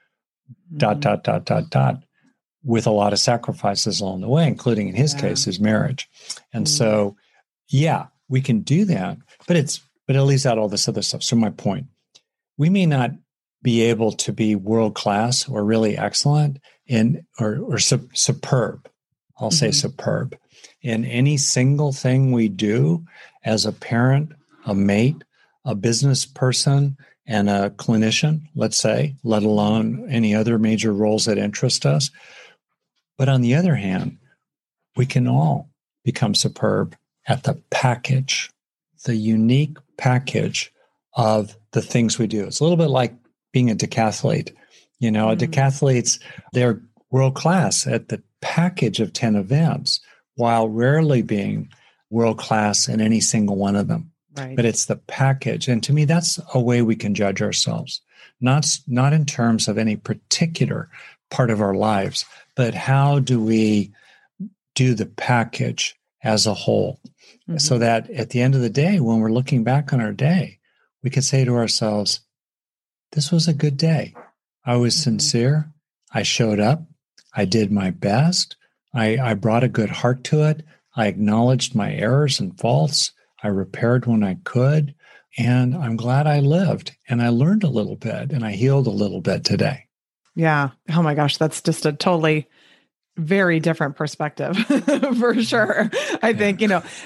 with a lot of sacrifices along the way, including in his case, his marriage. And so, we can do that, but it leaves out all this other stuff. So my point, we may not be able to be world-class or really excellent or superb. I'll say superb in any single thing we do as a parent, a mate, a business person, and a clinician, let's say, let alone any other major roles that interest us. But on the other hand, we can all become superb at the package, the unique package of the things we do. It's a little bit like being a decathlete. Decathletes, they're world-class at the package of 10 events, while rarely being world-class in any single one of them. Right. But it's the package. And to me, that's a way we can judge ourselves, not in terms of any particular part of our lives, but how do we do the package as a whole, so that at the end of the day, when we're looking back on our day, we can say to ourselves, this was a good day. I was sincere. I showed up. I did my best. I brought a good heart to it. I acknowledged my errors and faults. I repaired when I could. And I'm glad I lived. And I learned a little bit and I healed a little bit today. Yeah. Oh my gosh. That's just a totally very different perspective for sure. I think,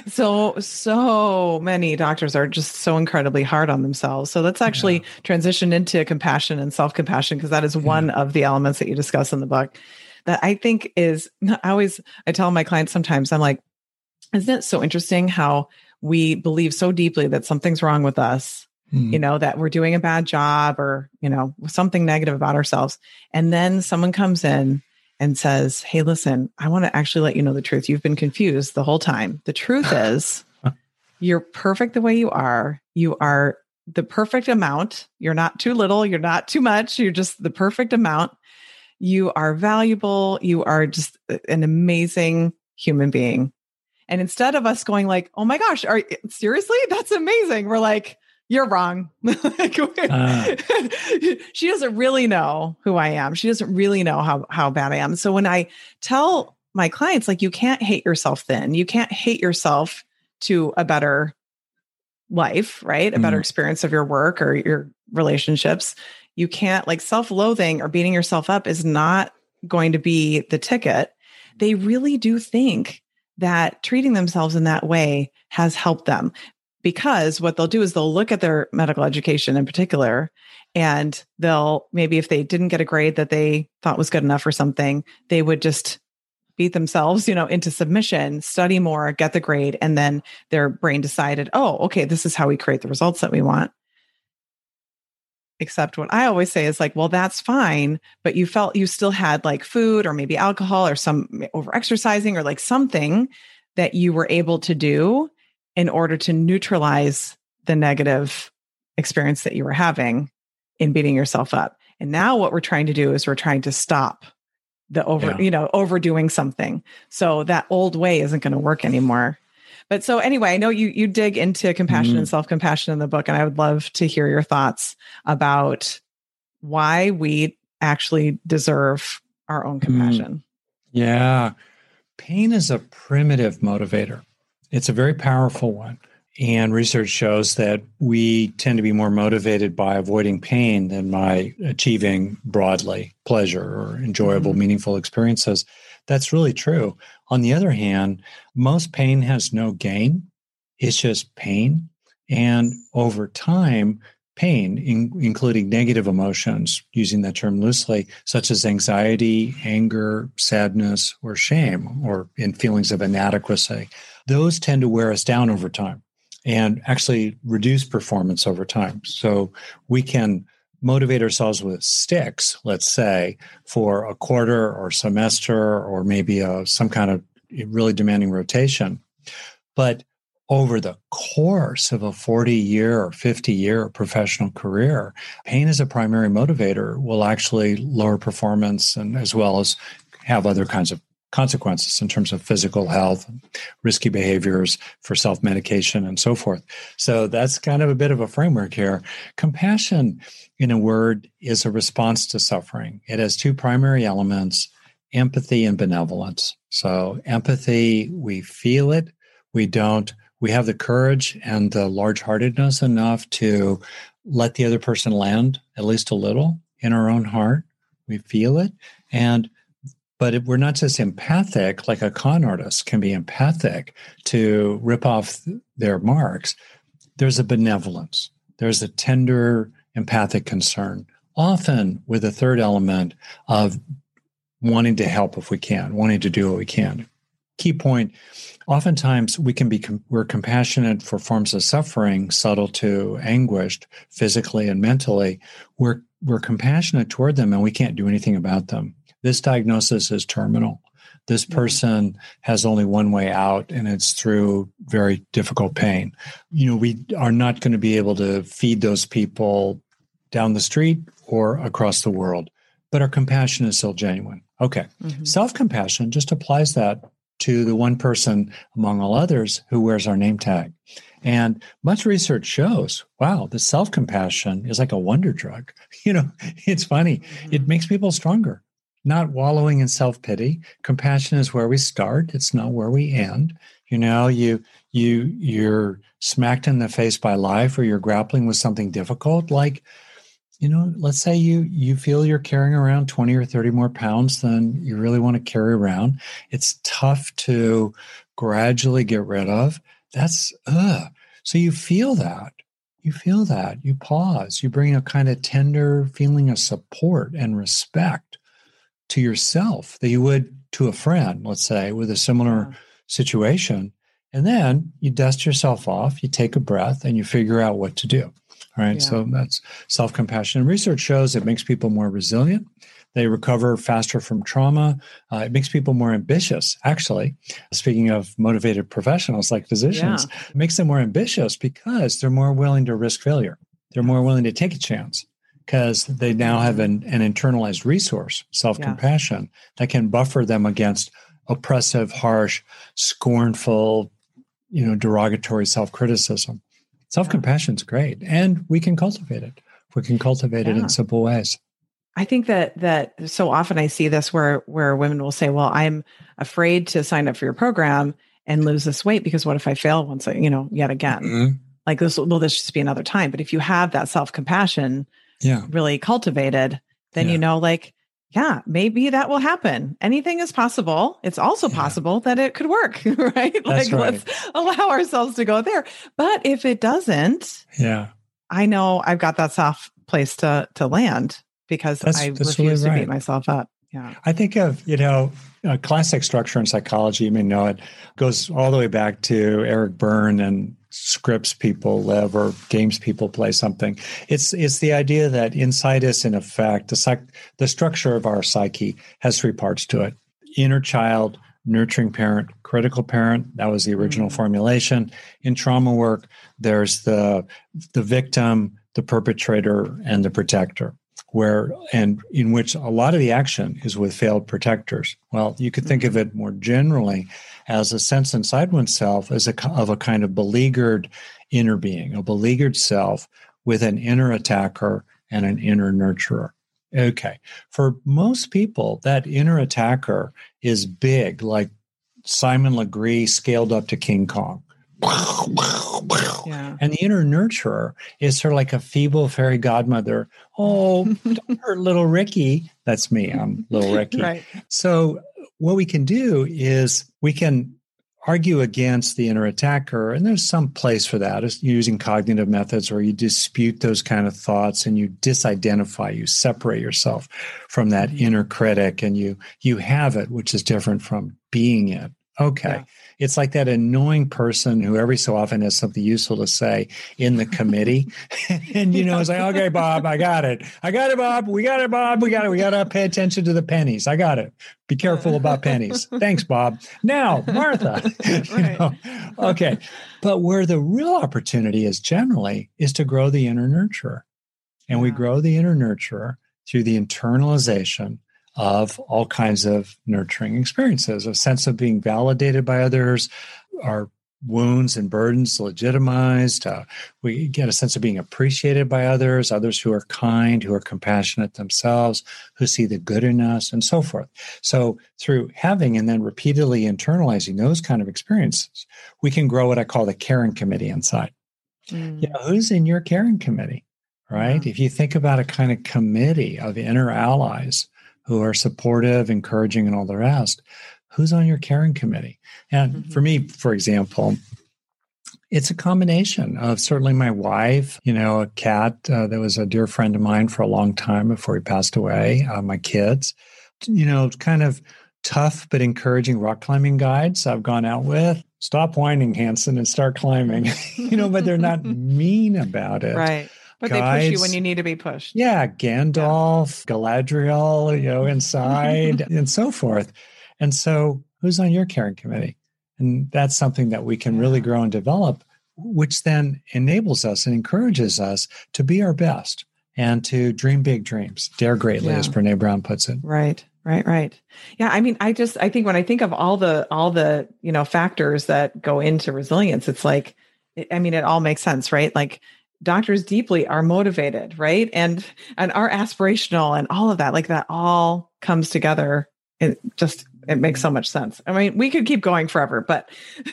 so many doctors are just so incredibly hard on themselves. So let's actually transition into compassion and self-compassion, because that is one of the elements that you discuss in the book that I think is, I tell my clients sometimes, I'm like, isn't it so interesting how we believe so deeply that something's wrong with us, that we're doing a bad job or, something negative about ourselves. And then someone comes in and says, hey, listen, I want to actually let you know the truth. You've been confused the whole time. The truth is you're perfect the way you are. You are the perfect amount. You're not too little. You're not too much. You're just the perfect amount. You are valuable. You are just an amazing human being. And instead of us going like, oh my gosh, seriously? That's amazing. We're like, you're wrong. She doesn't really know who I am. She doesn't really know how bad I am. So when I tell my clients, like, you can't hate yourself thin, you can't hate yourself to a better life, right? A better experience of your work or your relationships. You can't, like, self-loathing or beating yourself up is not going to be the ticket. They really do think that treating themselves in that way has helped them. Because what they'll do is they'll look at their medical education in particular, and they'll, maybe if they didn't get a grade that they thought was good enough or something, they would just beat themselves, into submission, study more, get the grade. And then their brain decided, oh, okay, this is how we create the results that we want. Except what I always say is like, well, that's fine, but you felt you still had like food or maybe alcohol or some over exercising or like something that you were able to do in order to neutralize the negative experience that you were having in beating yourself up. And now what we're trying to do is we're trying to stop the overdoing something. So that old way isn't going to work anymore. But so anyway, I know you dig into compassion and self-compassion in the book, and I would love to hear your thoughts about why we actually deserve our own compassion. Yeah. Pain is a primitive motivator. It's a very powerful one. And research shows that we tend to be more motivated by avoiding pain than by achieving broadly pleasure or enjoyable, meaningful experiences. That's really true. On the other hand, most pain has no gain. It's just pain. And over time, pain, including negative emotions, using that term loosely, such as anxiety, anger, sadness, or shame, or in feelings of inadequacy. Those tend to wear us down over time and actually reduce performance over time. So we can motivate ourselves with sticks, let's say, for a quarter or semester or maybe some kind of really demanding rotation. But over the course of a 40-year or 50-year professional career, pain as a primary motivator will actually lower performance and as well as have other kinds of consequences in terms of physical health, risky behaviors for self-medication, and so forth. So that's kind of a bit of a framework here. Compassion, in a word, is a response to suffering. It has two primary elements, empathy and benevolence. So empathy, we feel it, we have the courage and the large-heartedness enough to let the other person land at least a little in our own heart. We feel it. But we're not just empathic, like a con artist can be empathic to rip off their marks. There's a benevolence. There's a tender, empathic concern, often with a third element of wanting to help if we can, wanting to do what we can. Key point, oftentimes we're compassionate for forms of suffering, subtle to anguished, physically and mentally. We're compassionate toward them and we can't do anything about them. This diagnosis is terminal. This person has only one way out, and it's through very difficult pain. We are not going to be able to feed those people down the street or across the world, but our compassion is still genuine. Okay. Mm-hmm. Self-compassion just applies that to the one person among all others who wears our name tag. And much research shows, wow, the self-compassion is like a wonder drug. It's funny. Mm-hmm. It makes people stronger. Not wallowing in self-pity. Compassion is where we start. It's not where we end. You're smacked in the face by life or you're grappling with something difficult. Like, let's say you feel you're carrying around 20 or 30 more pounds than you really want to carry around. It's tough to gradually get rid of. So you feel that. You pause. You bring a kind of tender feeling of support and respect to yourself that you would to a friend, let's say, with a similar situation. And then you dust yourself off, you take a breath, and you figure out what to do. All right. Yeah. So that's self-compassion. Research shows it makes people more resilient. They recover faster from trauma. It makes people more ambitious, actually. Speaking of motivated professionals like physicians, it makes them more ambitious because they're more willing to risk failure. They're more willing to take a chance because they now have an internalized resource, self-compassion, that can buffer them against oppressive, harsh, scornful, derogatory self-criticism. Self-compassion is great, and we can cultivate it. We can cultivate it in simple ways. I think that so often I see this where women will say, well, I'm afraid to sign up for your program and lose this weight because what if I fail once, yet again? Mm-hmm. Like this just be another time. But if you have that self-compassion really cultivated, then maybe that will happen. Anything is possible. It's also possible that it could work, right? That's right. Let's allow ourselves to go there. But if it doesn't, I know I've got that soft place to land because I refuse to beat myself up. Yeah. I think of, a classic structure in psychology, you may know it, goes all the way back to Eric Berne and scripts people live or games people play something. It's the idea that inside us, in effect, the structure of our psyche has three parts to it. Inner child, nurturing parent, critical parent. That was the original formulation. In trauma work, there's the victim, the perpetrator, and the protector. In which a lot of the action is with failed protectors. Well, you could think of it more generally as a sense inside oneself of a kind of beleaguered inner being, a beleaguered self with an inner attacker and an inner nurturer. Okay. For most people, that inner attacker is big, like Simon Legree scaled up to King Kong. Yeah. And the inner nurturer is sort of like a feeble fairy godmother. Oh, don't hurt little Ricky. That's me. I'm little Ricky. Right. So what we can do is argue against the inner attacker, and there's some place for that, is using cognitive methods where you dispute those kind of thoughts and you disidentify, you separate yourself from that inner critic, and you have it, which is different from being it. Okay. Yeah. It's like that annoying person who every so often has something useful to say in the committee. And, it's like, okay, Bob, I got it. I got it, Bob. We got it, Bob. We got to pay attention to the pennies. I got it. Be careful about pennies. Thanks, Bob. Now, Martha. Right. Okay. But where the real opportunity is generally is to grow the inner nurturer. And we grow the inner nurturer through the internalization of all kinds of nurturing experiences, a sense of being validated by others, our wounds and burdens legitimized. We get a sense of being appreciated by others who are kind, who are compassionate themselves, who see the good in us, and so forth. So through having and then repeatedly internalizing those kind of experiences, we can grow what I call the caring committee inside. Who's in your caring committee, right? If you think about a kind of committee of inner allies who are supportive, encouraging, and all the rest, who's on your caring committee? And for me, for example, it's a combination of certainly my wife, a cat that was a dear friend of mine for a long time before he passed away, my kids, kind of tough but encouraging rock climbing guides I've gone out with. Stop whining, Hanson, and start climbing, but they're not mean about it. Right. But guides, they push you when you need to be pushed. Yeah, Gandalf, Galadriel, inside, and so forth. And so who's on your caring committee? And that's something that we can really grow and develop, which then enables us and encourages us to be our best and to dream big dreams, dare greatly, as Brené Brown puts it. Right. Yeah. I mean, I think when I think of all the, factors that go into resilience, it's like, it all makes sense, right? Like, doctors deeply are motivated, right? And are aspirational and all of that, like that all comes together. It makes so much sense. I mean, we could keep going forever, but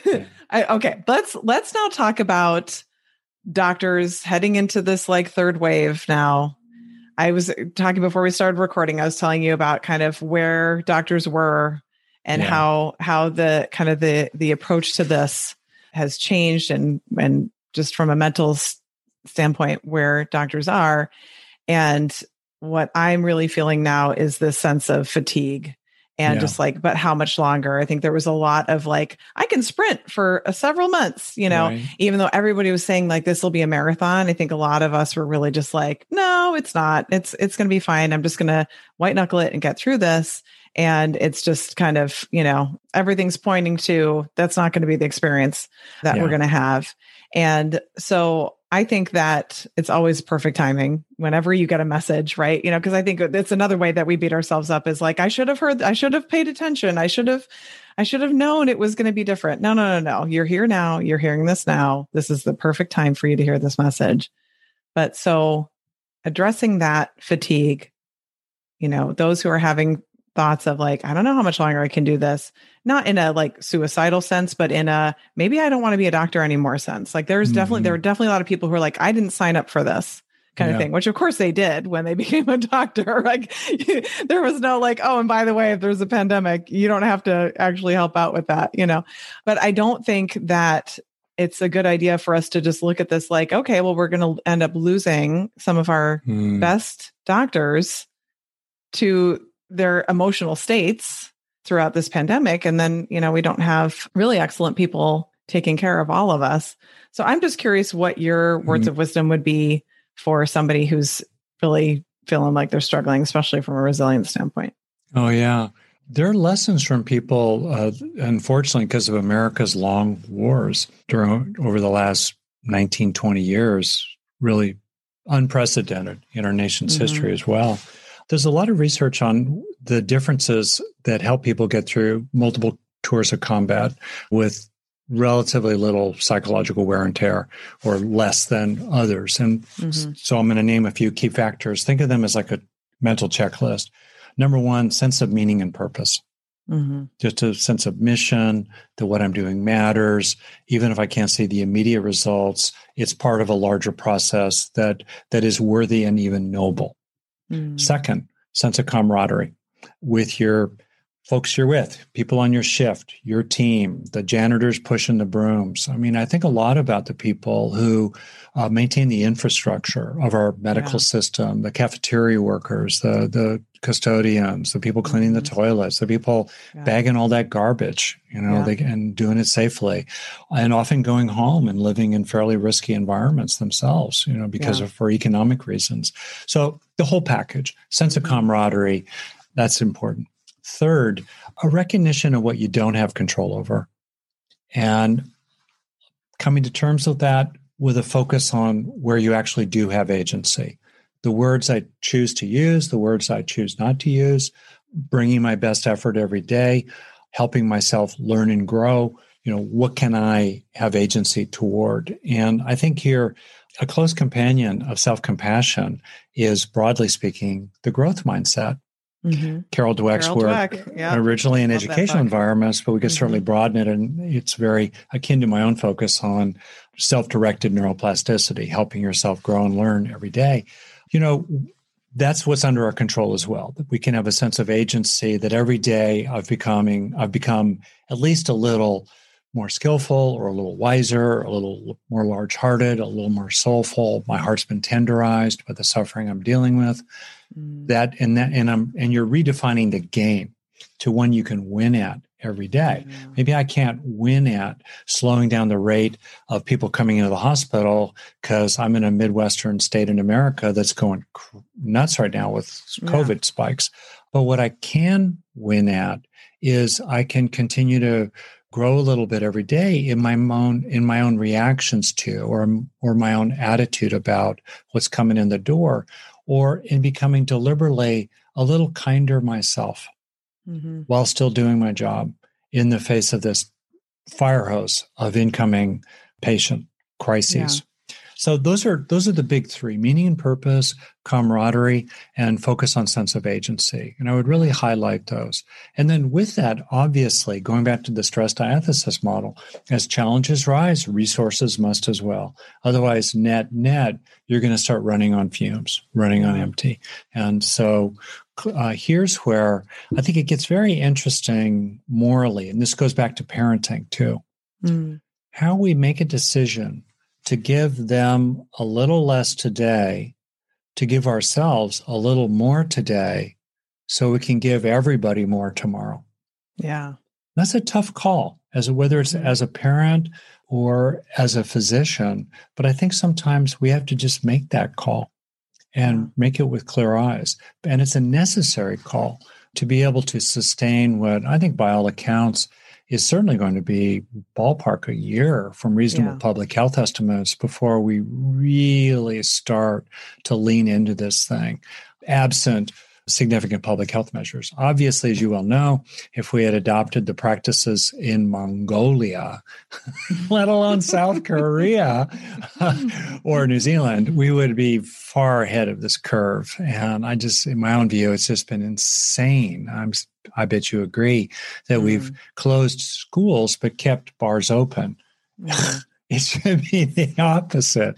okay, let's now talk about doctors heading into this like third wave now. I was talking before we started recording, I was telling you about kind of where doctors were and how the kind of the approach to this has changed and just from a mental standpoint where doctors are. And what I'm really feeling now is this sense of fatigue and just like, but how much longer? I think there was a lot of like, I can sprint for several months, even though everybody was saying like, this will be a marathon. I think a lot of us were really just like, no, it's not. It's going to be fine. I'm just going to white knuckle it and get through this. And it's just kind of, everything's pointing to that's not going to be the experience that we're going to have. And so I think that it's always perfect timing whenever you get a message, right? Because I think it's another way that we beat ourselves up is like, I should have paid attention. I should have known it was going to be different. No. You're here now. You're hearing this now. This is the perfect time for you to hear this message. But so addressing that fatigue, those who are having thoughts of like, I don't know how much longer I can do this, not in a like suicidal sense, but in a, maybe I don't want to be a doctor anymore sense. Like there were definitely a lot of people who are like, I didn't sign up for this kind of thing, which of course they did when they became a doctor. Like there was no like, oh, and by the way, if there's a pandemic, you don't have to actually help out with that, but I don't think that it's a good idea for us to just look at this like, okay, well, we're going to end up losing some of our best doctors to their emotional states throughout this pandemic. And then, we don't have really excellent people taking care of all of us. So I'm just curious what your words of wisdom would be for somebody who's really feeling like they're struggling, especially from a resilience standpoint. Oh, yeah. There are lessons from people, unfortunately, because of America's long wars over the last 19, 20 years, really unprecedented in our nation's history as well. There's a lot of research on the differences that help people get through multiple tours of combat with relatively little psychological wear and tear or less than others. And so I'm going to name a few key factors. Think of them as like a mental checklist. Number one, sense of meaning and purpose. Just a sense of mission, that what I'm doing matters. Even if I can't see the immediate results, it's part of a larger process that is worthy and even noble. Second, sense of camaraderie with your folks you're with, people on your shift, your team, the janitors pushing the brooms. I mean, I think a lot about the people who maintain the infrastructure of our medical system, the cafeteria workers, the custodians, the people cleaning the toilets, the people bagging all that garbage, and doing it safely, and often going home and living in fairly risky environments themselves, for economic reasons. So the whole package, sense of camaraderie, that's important. Third, a recognition of what you don't have control over and coming to terms with that with a focus on where you actually do have agency. The words I choose to use, the words I choose not to use, bringing my best effort every day, helping myself learn and grow. What can I have agency toward? And I think here, a close companion of self-compassion is, broadly speaking, the growth mindset. Mm-hmm. Carol Dweck's work, originally in educational environments, but we could certainly broaden it. And it's very akin to my own focus on self-directed neuroplasticity, helping yourself grow and learn every day. That's what's under our control as well. That we can have a sense of agency that every day I've become at least a little more skillful or a little wiser, a little more large-hearted, a little more soulful. My heart's been tenderized by the suffering I'm dealing with. And you're redefining the game to one you can win at every day. Maybe I can't win at slowing down the rate of people coming into the hospital because I'm in a Midwestern state in America that's going nuts right now with COVID spikes. But what I can win at is I can continue to grow a little bit every day in my own reactions to or my own attitude about what's coming in the door, or in becoming deliberately a little kinder myself while still doing my job in the face of this fire hose of incoming patient crises. So those are the big three: meaning and purpose, camaraderie, and focus on sense of agency. And I would really highlight those. And then with that, obviously, going back to the stress diathesis model, as challenges rise, resources must as well. Otherwise, net, you're going to start running on fumes, running on empty. And so here's where I think it gets very interesting morally. And this goes back to parenting too. How we make a decision to give them a little less today, to give ourselves a little more today, so we can give everybody more tomorrow. Yeah. That's a tough call, whether it's as a parent or as a physician. But I think sometimes we have to just make that call and make it with clear eyes. And it's a necessary call to be able to sustain what I think by all accounts is certainly going to be ballpark a year from reasonable public health estimates before we really start to lean into this thing, absent significant public health measures. Obviously, as you well know, if we had adopted the practices in Mongolia, let alone South Korea or New Zealand, we would be far ahead of this curve. And in my own view, it's just been insane. I bet you agree that we've closed schools but kept bars open. It should be the opposite.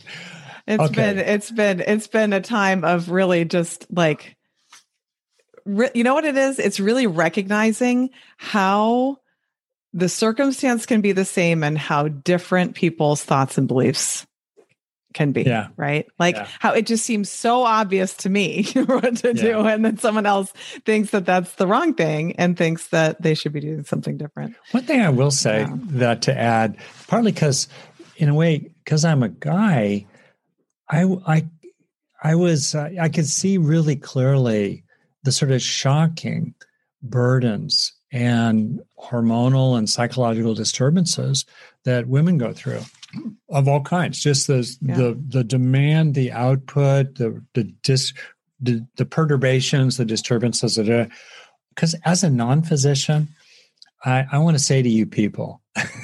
It's been a time of really just like, you know what it is? It's really recognizing how the circumstance can be the same and how different people's thoughts and beliefs can be, right? Like how it just seems so obvious to me what to do. And then someone else thinks that that's the wrong thing and thinks that they should be doing something different. One thing I will say that to add, partly because in a way, because I'm a guy, I could see really clearly the sort of shocking burdens and hormonal and psychological disturbances that women go through of all kinds. Just the demand, the output, the perturbations, the disturbances. Because as a non-physician, I want to say to you people,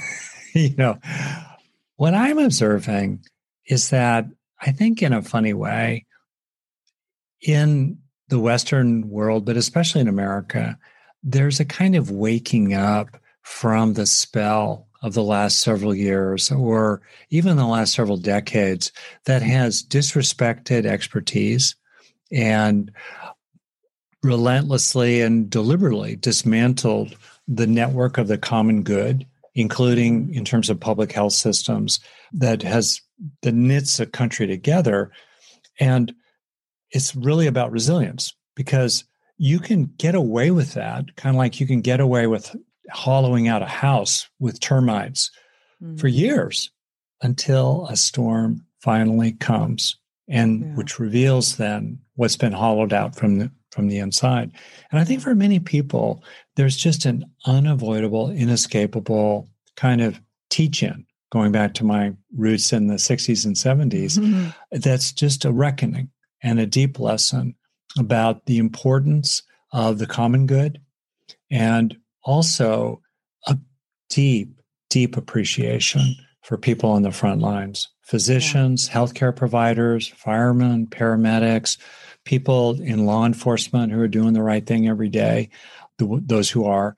what I'm observing is that I think in a funny way, in the Western world, but especially in America, there's a kind of waking up from the spell of the last several years or even the last several decades that has disrespected expertise and relentlessly and deliberately dismantled the network of the common good, including in terms of public health systems that knits a country together. And it's really about resilience, because you can get away with that, kind of like you can get away with hollowing out a house with termites for years until a storm finally comes, and which reveals then what's been hollowed out from the inside. And I think for many people, there's just an unavoidable, inescapable kind of teach-in, going back to my roots in the 60s and 70s, that's just a reckoning and a deep lesson about the importance of the common good, and also a deep, deep appreciation for people on the front lines, physicians, healthcare providers, firemen, paramedics, people in law enforcement who are doing the right thing every day, those who are,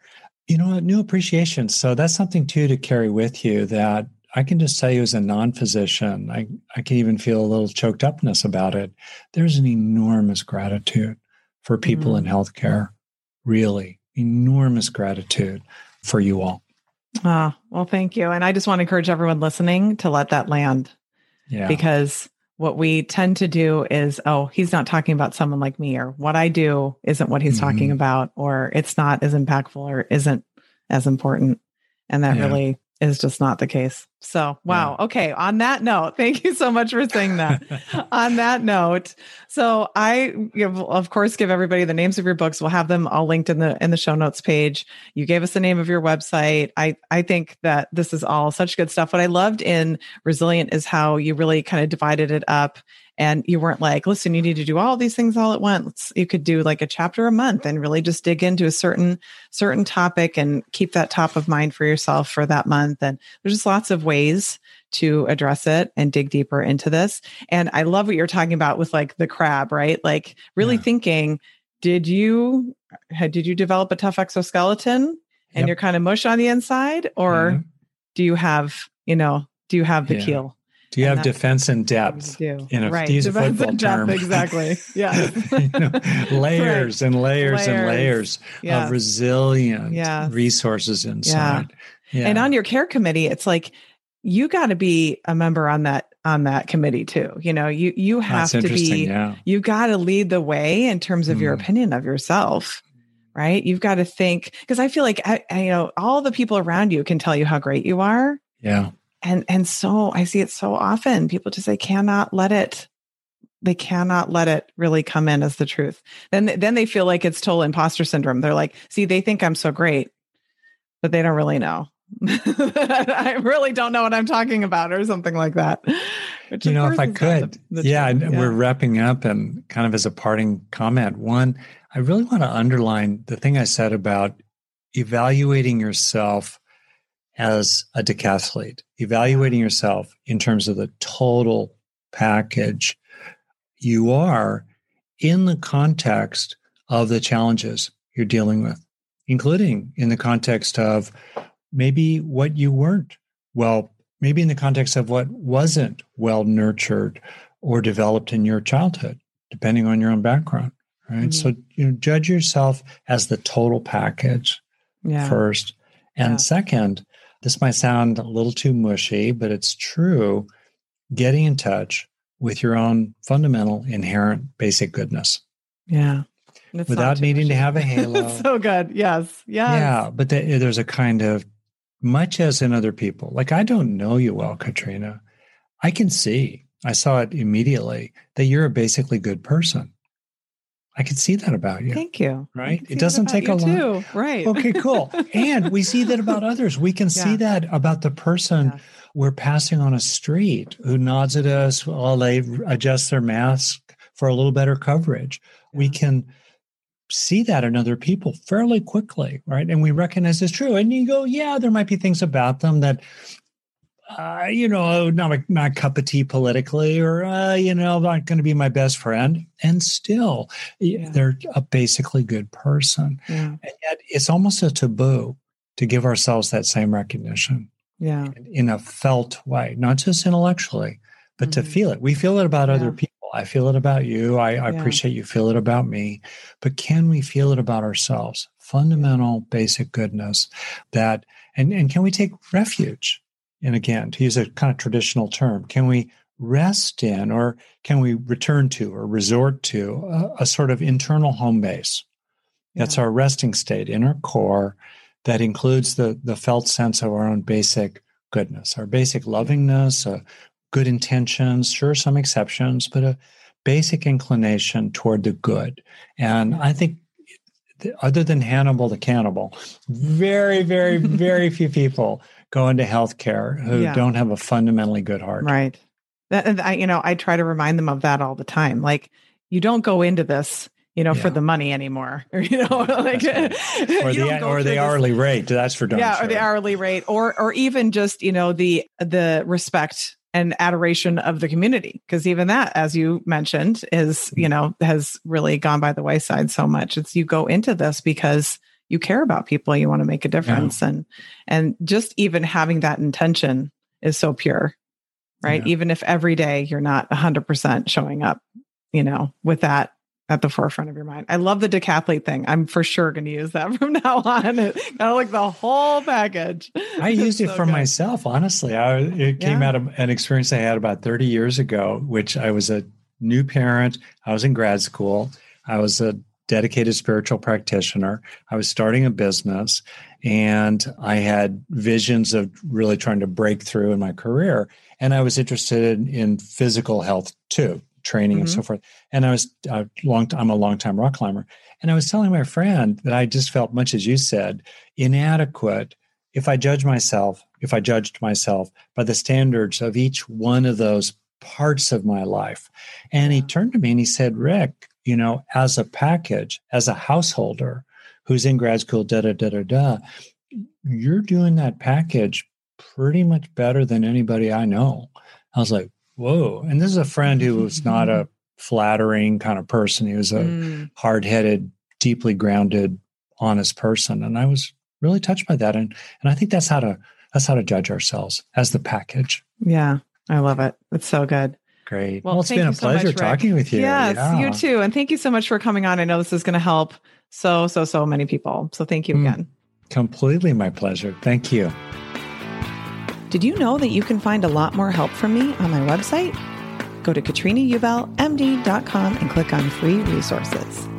a new appreciation. So that's something too to carry with you, that I can just tell you as a non-physician, I can even feel a little choked upness about it. There's an enormous gratitude for people in healthcare, really enormous gratitude for you all. Well, thank you. And I just want to encourage everyone listening to let that land. Yeah. Because what we tend to do is, he's not talking about someone like me, or what I do isn't what he's talking about, or it's not as impactful or isn't as important. And that really is just not the case. So, wow. Yeah. Okay. On that note, thank you so much for saying that. On that note, so I of course, give everybody the names of your books. We'll have them all linked in the show notes page. You gave us the name of your website. I think that this is all such good stuff. What I loved in Resilient is how you really kind of divided it up. And you weren't like, listen, you need to do all these things all at once. You could do like a chapter a month and really just dig into a certain topic and keep that top of mind for yourself for that month. And there's just lots of ways to address it and dig deeper into this. And I love what you're talking about with like the crab, right? Like really thinking, did you develop a tough exoskeleton and you're kind of mush on the inside, or do you have the keel? Do you have defense in depth? Use a football term. Exactly. Yeah. Layers and layers and layers of resilient resources inside. Yeah. And on your care committee, it's like, you got to be a member on that committee too. You have to be, you got to lead the way in terms of your opinion of yourself, right? You've got to think, because I feel like, all the people around you can tell you how great you are. Yeah. And so I see it so often. People just, they cannot let it really come in as the truth. Then they feel like it's total imposter syndrome. They're like, see, they think I'm so great, but they don't really know. I really don't know what I'm talking about, or something like that. Which, if I could, we're wrapping up, and kind of as a parting comment, one, I really want to underline the thing I said about evaluating yourself as a decathlete, evaluating yourself in terms of the total package you are in the context of the challenges you're dealing with, including in the context of maybe what you weren't maybe in the context of what wasn't well nurtured or developed in your childhood, depending on your own background, right? So, judge yourself as the total package first. And second, this might sound a little too mushy, but it's true, getting in touch with your own fundamental, inherent, basic goodness. Yeah. Without needing to have a halo. So good. Yes. Yeah. But there's a kind of, much as in other people, like I don't know you well, Katrina. I saw it immediately, that you're a basically good person. I can see that about you. Thank you. Right? It doesn't take a lot. Right. Okay, cool. And we see that about others. We can see that about the person we're passing on a street who nods at us while they adjust their mask for a little better coverage. Yeah. We can see that in other people fairly quickly, right? And we recognize it's true. And you go, there might be things about them that, not my cup of tea politically, or, not going to be my best friend. And still, they're a basically good person. Yeah. And yet it's almost a taboo to give ourselves that same recognition in a felt way, not just intellectually, but to feel it. We feel it about other people. I feel it about you. I appreciate you feel it about me. But can we feel it about ourselves? Fundamental, basic goodness that, and can we take refuge? And again, to use a kind of traditional term, can we rest in, or can we return to or resort to a sort of internal home base? That's our resting state in our core that includes the felt sense of our own basic goodness, our basic lovingness, good intentions, sure, some exceptions, but a basic inclination toward the good. And I think other than Hannibal the Cannibal, very, very, very few people go into healthcare who don't have a fundamentally good heart. Right. I try to remind them of that all the time. Like, you don't go into this, for the money anymore, or, like, right. or the hourly rate. That's for darn sure. Or the hourly rate, or even just, the respect and adoration of the community. Because even that, as you mentioned, is, has really gone by the wayside so much. It's, you go into this because you care about people, you want to make a difference. And just even having that intention is so pure, right? Even if every day you're not 100% showing up, with that at the forefront of your mind. I love the decathlete thing. I'm for sure going to use that from now on. Kind of like the whole package. I used it for myself, honestly. It came out of an experience I had about 30 years ago, which I was a new parent. I was in grad school. I was a dedicated spiritual practitioner. I was starting a business, and I had visions of really trying to break through in my career. And I was interested in physical health too, training and so forth. And I'm a longtime rock climber. And I was telling my friend that I just felt, much as you said, inadequate if I judged myself by the standards of each one of those parts of my life. And he turned to me and he said, Rick, as a package, as a householder who's in grad school, you're doing that package pretty much better than anybody I know. I was like, whoa. And this is a friend who was not a flattering kind of person. He was a hard-headed, deeply grounded, honest person. And I was really touched by that. And I think that's how to judge ourselves, as the package. Yeah. I love it. It's so good. Great. Well, it's been a pleasure talking with you. Yes, you too. And thank you so much for coming on. I know this is going to help so many people. So thank you again. Completely my pleasure. Thank you. Did you know that you can find a lot more help from me on my website? Go to KatrinaUbelMD.com and click on free resources.